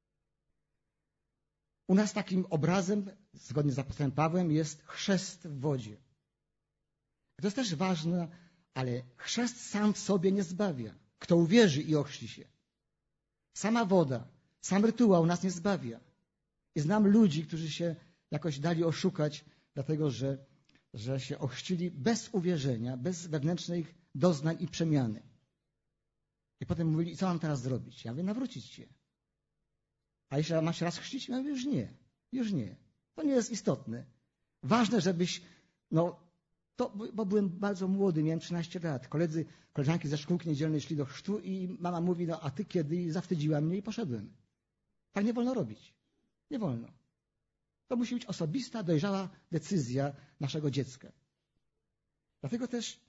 U nas takim obrazem, zgodnie z apostołem Pawłem, jest chrzest w wodzie. To jest też ważne, ale chrzest sam w sobie nie zbawia. Kto uwierzy i ochrzci się. Sama woda, sam rytuał nas nie zbawia. I znam ludzi, którzy się jakoś dali oszukać, dlatego że się ochrzcili bez uwierzenia, bez wewnętrznych doznań i przemiany. I potem mówili, co mam teraz zrobić? Ja mówię, nawrócić się. A jeśli masz raz chrzcić? Ja mówię, już nie. To nie jest istotne. Ważne, żebyś, bo byłem bardzo młody, miałem 13 lat. Koleżanki ze szkółki niedzielnej szli do chrztu i mama mówi, a ty kiedy? I zawstydziła mnie i poszedłem. Tak nie wolno robić. Nie wolno. To musi być osobista, dojrzała decyzja naszego dziecka. Dlatego też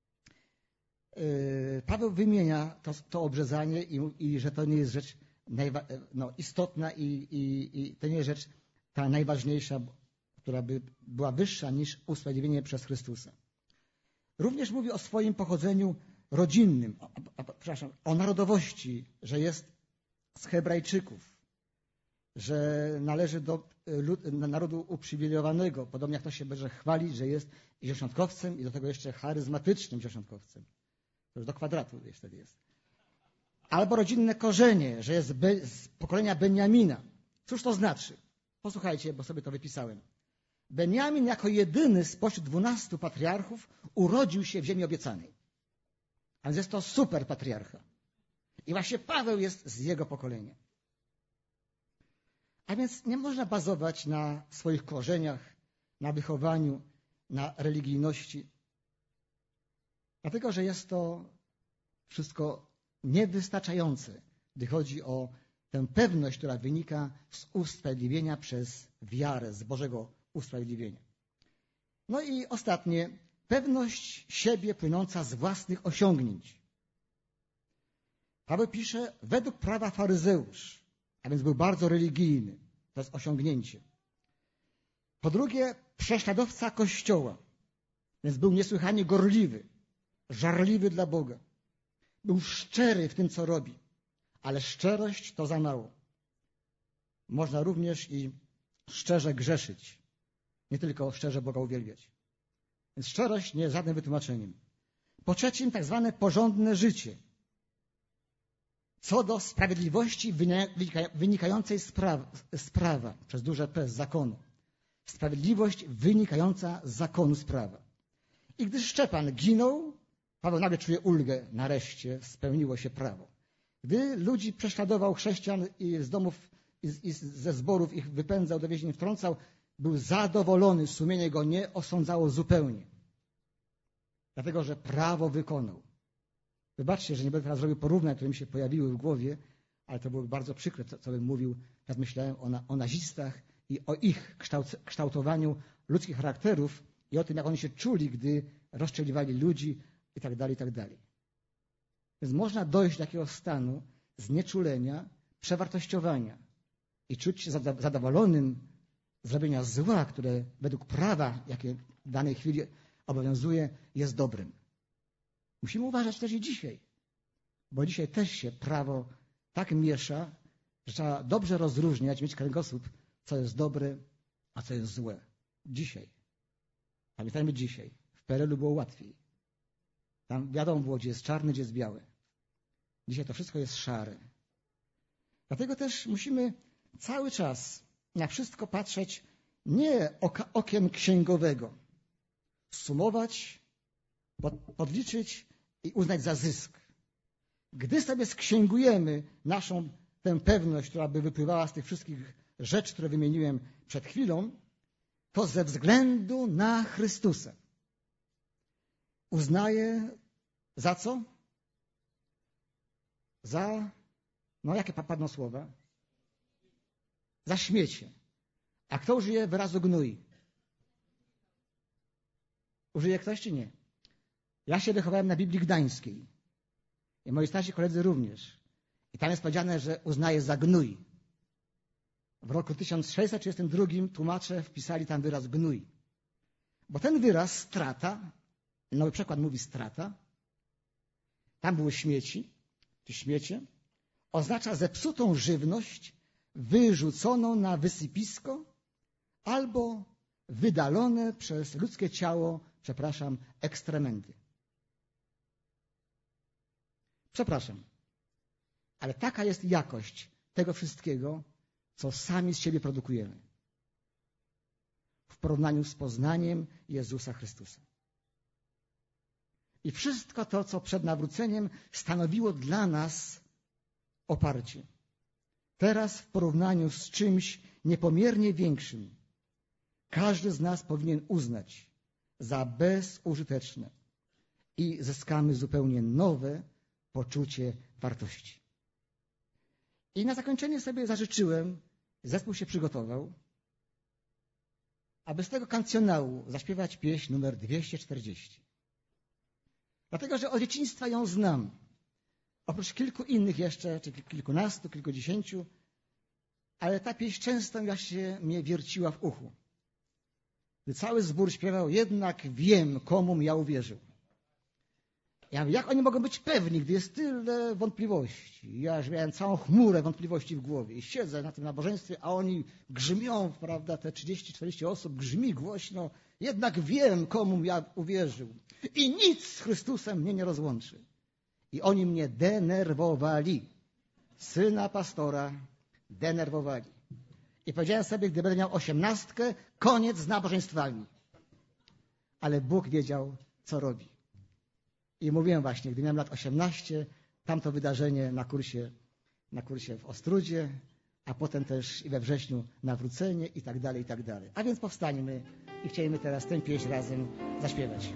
Paweł wymienia to obrzezanie i że to nie jest rzecz istotna i to nie jest rzecz ta najważniejsza, która by była wyższa niż usprawiedliwienie przez Chrystusa. Również mówi o swoim pochodzeniu rodzinnym, o narodowości, że jest z Hebrajczyków, że należy do narodu uprzywilejowanego, podobnie jak to się będzie chwalić, że jest dziesiątkowcem i do tego jeszcze charyzmatycznym dziesiątkowcem. To już do kwadratu wtedy jest. Albo rodzinne korzenie, że jest z pokolenia Beniamina. Cóż to znaczy? Posłuchajcie, bo sobie to wypisałem. Beniamin jako jedyny spośród 12 patriarchów urodził się w ziemi obiecanej. A więc jest to super patriarcha. I właśnie Paweł jest z jego pokolenia. A więc nie można bazować na swoich korzeniach, na wychowaniu, na religijności. Dlatego, że jest to wszystko niewystarczające, gdy chodzi o tę pewność, która wynika z usprawiedliwienia przez wiarę, z Bożego usprawiedliwienia. No i ostatnie, pewność siebie płynąca z własnych osiągnięć. Paweł pisze, według prawa faryzeusz, a więc był bardzo religijny, to jest osiągnięcie. Po drugie, prześladowca Kościoła, więc był niesłychanie gorliwy, żarliwy dla Boga. Był szczery w tym, co robi, ale szczerość to za mało. Można również i szczerze grzeszyć, nie tylko szczerze Boga uwielbiać. Więc szczerość nie jest żadnym wytłumaczeniem. Po trzecim, tak zwane porządne życie. Co do sprawiedliwości wynikającej z prawa, przez duże P, z zakonu. Sprawiedliwość wynikająca z zakonu, z prawa. I gdy Szczepan ginął, Paweł nagle czuje ulgę, nareszcie spełniło się prawo. Gdy ludzi prześladował chrześcijan i z domów i ze zborów ich wypędzał, do więzień wtrącał, był zadowolony, sumienie go nie osądzało zupełnie. Dlatego, że prawo wykonał. Wybaczcie, że nie będę teraz robił porównań, które mi się pojawiły w głowie, ale to byłoby bardzo przykre, co bym mówił, jak myślałem o nazistach i o ich kształtowaniu ludzkich charakterów i o tym, jak oni się czuli, gdy rozstrzeliwali ludzi i tak dalej, i tak dalej. Więc można dojść do takiego stanu znieczulenia, przewartościowania i czuć się zadowolonym z robienia zła, które według prawa, jakie w danej chwili obowiązuje, jest dobrym. Musimy uważać też i dzisiaj, bo dzisiaj też się prawo tak miesza, że trzeba dobrze rozróżniać, mieć kręgosłup, co jest dobre, a co jest złe. Dzisiaj. Pamiętajmy dzisiaj. W PRL-u było łatwiej. Tam wiadomo było, gdzie jest czarny, gdzie jest biały. Dzisiaj to wszystko jest szare. Dlatego też musimy cały czas na wszystko patrzeć nie okiem księgowego. Sumować, podliczyć i uznać za zysk. Gdy sobie sksięgujemy naszą tę pewność, która by wypływała z tych wszystkich rzeczy, które wymieniłem przed chwilą, to ze względu na Chrystusa. Uznaję za co? Za, jakie padną słowa? Za śmiecie. A kto użyje wyrazu gnój? Użyje ktoś czy nie? Ja się wychowałem na Biblii Gdańskiej. I moi starsi koledzy również. I tam jest powiedziane, że uznaje za gnój. W roku 1632 tłumacze wpisali tam wyraz gnój. Bo ten wyraz strata, nowy przekład mówi strata, tam były śmieci, czy śmiecie, oznacza zepsutą żywność wyrzuconą na wysypisko albo wydalone przez ludzkie ciało, ekstrementy. Przepraszam, ale taka jest jakość tego wszystkiego, co sami z siebie produkujemy w porównaniu z poznaniem Jezusa Chrystusa. I wszystko to, co przed nawróceniem stanowiło dla nas oparcie, teraz w porównaniu z czymś niepomiernie większym, każdy z nas powinien uznać za bezużyteczne i zyskamy zupełnie nowe poczucie wartości. I na zakończenie sobie zażyczyłem, zespół się przygotował, aby z tego kancjonału zaśpiewać pieśń numer 240. Dlatego, że od dzieciństwa ją znam. Oprócz kilku innych jeszcze, czy kilkunastu, kilkudziesięciu, ale ta pieśń często właśnie mnie wierciła w uchu. Gdy cały zbór śpiewał, jednak wiem, komu ja uwierzył. Ja mówię, jak oni mogą być pewni, gdy jest tyle wątpliwości? Ja już miałem całą chmurę wątpliwości w głowie i siedzę na tym nabożeństwie, a oni grzmią, prawda, te 30-40 osób grzmi głośno. Jednak wiem, komu ja uwierzył. I nic z Chrystusem mnie nie rozłączy. I oni mnie denerwowali. Syna pastora denerwowali. I powiedziałem sobie, gdy będę miał 18, koniec z nabożeństwami. Ale Bóg wiedział, co robi. I mówiłem właśnie, gdy miałem lat 18, tamto wydarzenie na kursie w Ostródzie, a potem też i we wrześniu nawrócenie i tak dalej, i tak dalej. A więc powstańmy i chcielibyśmy teraz tę pieśń razem zaśpiewać.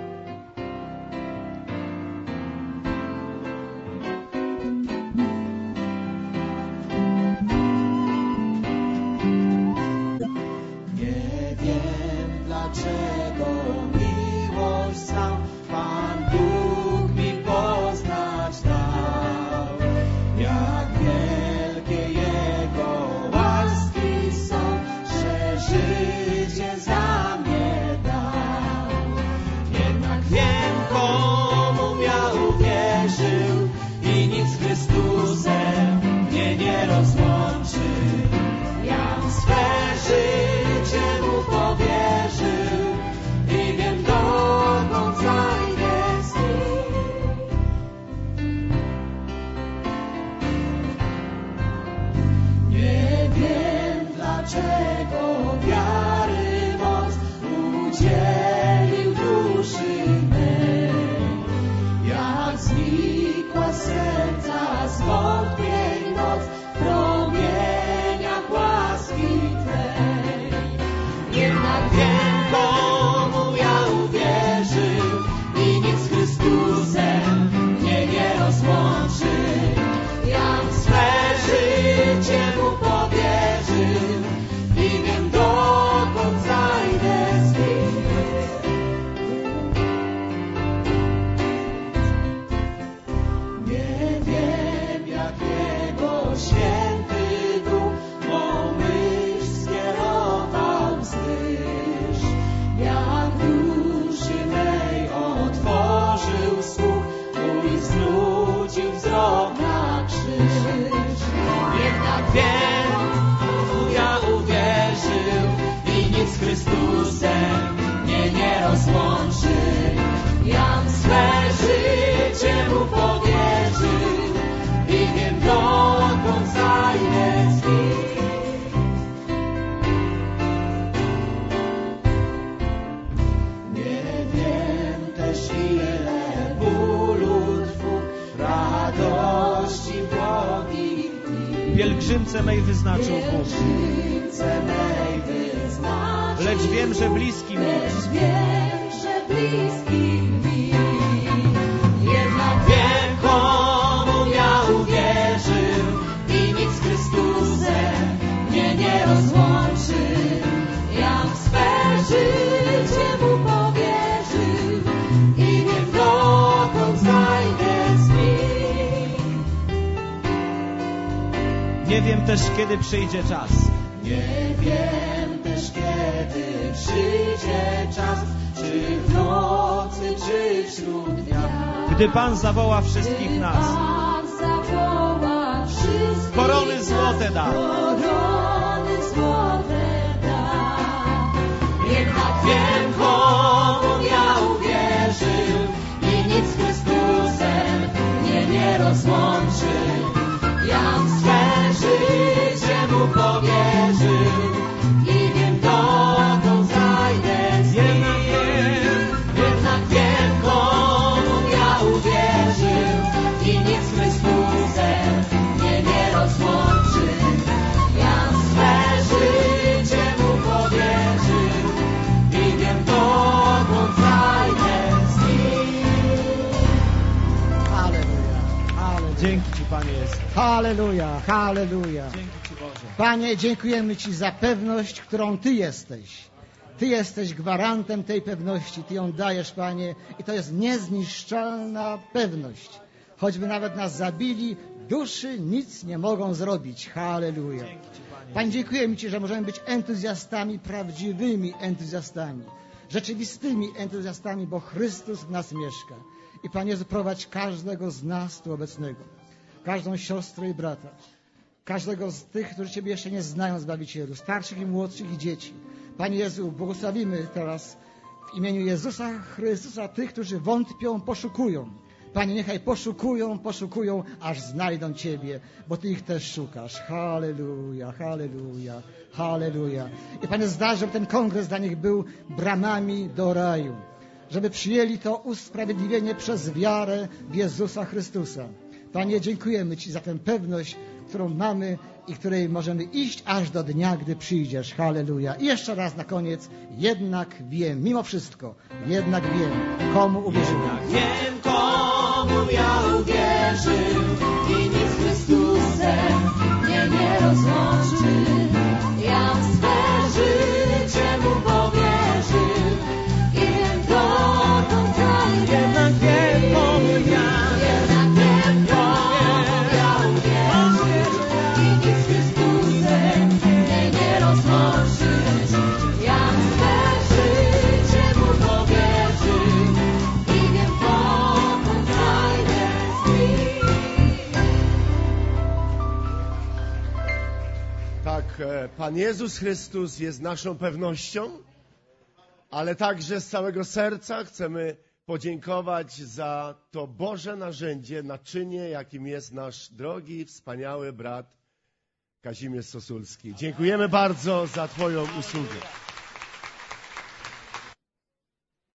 Nie wiem, dlaczego miłość sam Pan Bóg mi poznać dał. Jak wielkie Jego łaski są, że życie za mnie dał. Jednak wiem, komu ja uwierzył i nic z Chrystusem mnie nie rozłączy. Jam swe życie Mu powierzył i wiem, dokąd zajdę z Nim. Nie wiem, dlaczego wiary moc udzielił duszy mej. Jak znikła z serca zwątpień noc w promieniach łaski Twej. Jednak wiem, komu ja uwierzył i nic z Chrystusem mnie nie rozłączy. Jam swe życie Mu powierzył i wiem, dokąd zajdę z Nim. Nie wiem, jak Jego święty duch mą myśl skierował wzwyż, jak duszy mej otworzył słuch, mój zwrócił wzrok na krzyż. Jednak wiem, komu ja uwierzył i nic z Chrystusem mnie nie rozłączy. Jam swe życie Mu powierzył i wiem, dokąd zajdę z Nim. Nie wiem też, ile bólu trwu, radości błogich dni. Pielgrzymce mej wyznaczył Bóg, Pielgrzymce mej wyznaczył, lecz wiem, że bliski mi. Jednak wiem, komu ja uwierzył i nic z Chrystusem mnie nie rozłączy. Jam swe życie Mu powierzył i wiem, dokąd zajdę z Nim. Nie wiem też, kiedy przyjdzie czas, Nie wiem też, kiedy przyjdzie czas, czy w nocy, czy wśród dnia. gdy Pan zawoła wszystkich nas. Pan zawoła wszystkich Korony złota złote da. Korony złote da. Jednak wiem, komu ja uwierzył i nic z Chrystusem mnie nie rozłączy. Jam swe życie Mu powierzył i wiem, dokąd zajdę z Nim. Jednak wiem, komu ja uwierzył i nic z Chrystusem mnie nie rozłączy. Jam swe życie Mu powierzył i wiem, dokąd zajdę z Nim. Halleluja, halleluja. Dzięki Ci, Panie Jezu. Halleluja, halleluja. Dzięki Ci, Boże. Panie, dziękujemy Ci za pewność, którą Ty jesteś. Ty jesteś gwarantem tej pewności. Ty ją dajesz, Panie, i to jest niezniszczalna pewność. Choćby nawet nas zabili, duszy nic nie mogą zrobić. Halleluja. Dzięki Ci, Panie. Panie, dziękujemy Ci, że możemy być entuzjastami, prawdziwymi entuzjastami, rzeczywistymi entuzjastami, bo Chrystus w nas mieszka. I Panie Jezu, prowadź każdego z nas tu obecnego, każdą siostrę i brata, każdego z tych, którzy Ciebie jeszcze nie znają, Zbawicielu, starszych i młodszych i dzieci. Panie Jezu, błogosławimy teraz w imieniu Jezusa Chrystusa tych, którzy wątpią, poszukują. Panie, niechaj poszukują, aż znajdą Ciebie, bo Ty ich też szukasz. Halleluja, halleluja, halleluja. I Panie, zdarzy, żeby ten kongres dla nich był bramami do raju, żeby przyjęli to usprawiedliwienie przez wiarę w Jezusa Chrystusa. Panie, dziękujemy Ci za tę pewność, którą mamy i której możemy iść aż do dnia, gdy przyjdziesz. Halleluja. I jeszcze raz na koniec, jednak wiem, mimo wszystko, jednak wiem, komu uwierzyłem. Wiem, komu ja uwierzył i nic z Chrystusem mnie nie rozłączy. Jam swe życie Mu powierzył i wiem, dokąd zajdę. Jednak wiem, komu ja. Jednak wiem, komu ja uwierzył i nic z Chrystusem mnie nie rozłączy. Jam swe życie Mu powierzył i wiem, dokąd zajdę z Nim. Tak, Pan Jezus Chrystus jest naszą pewnością, ale także z całego serca chcemy podziękować za to Boże narzędzie, naczynie, jakim jest nasz drogi, wspaniały brat Kazimierz Sosulski. Dziękujemy bardzo za Twoją usługę.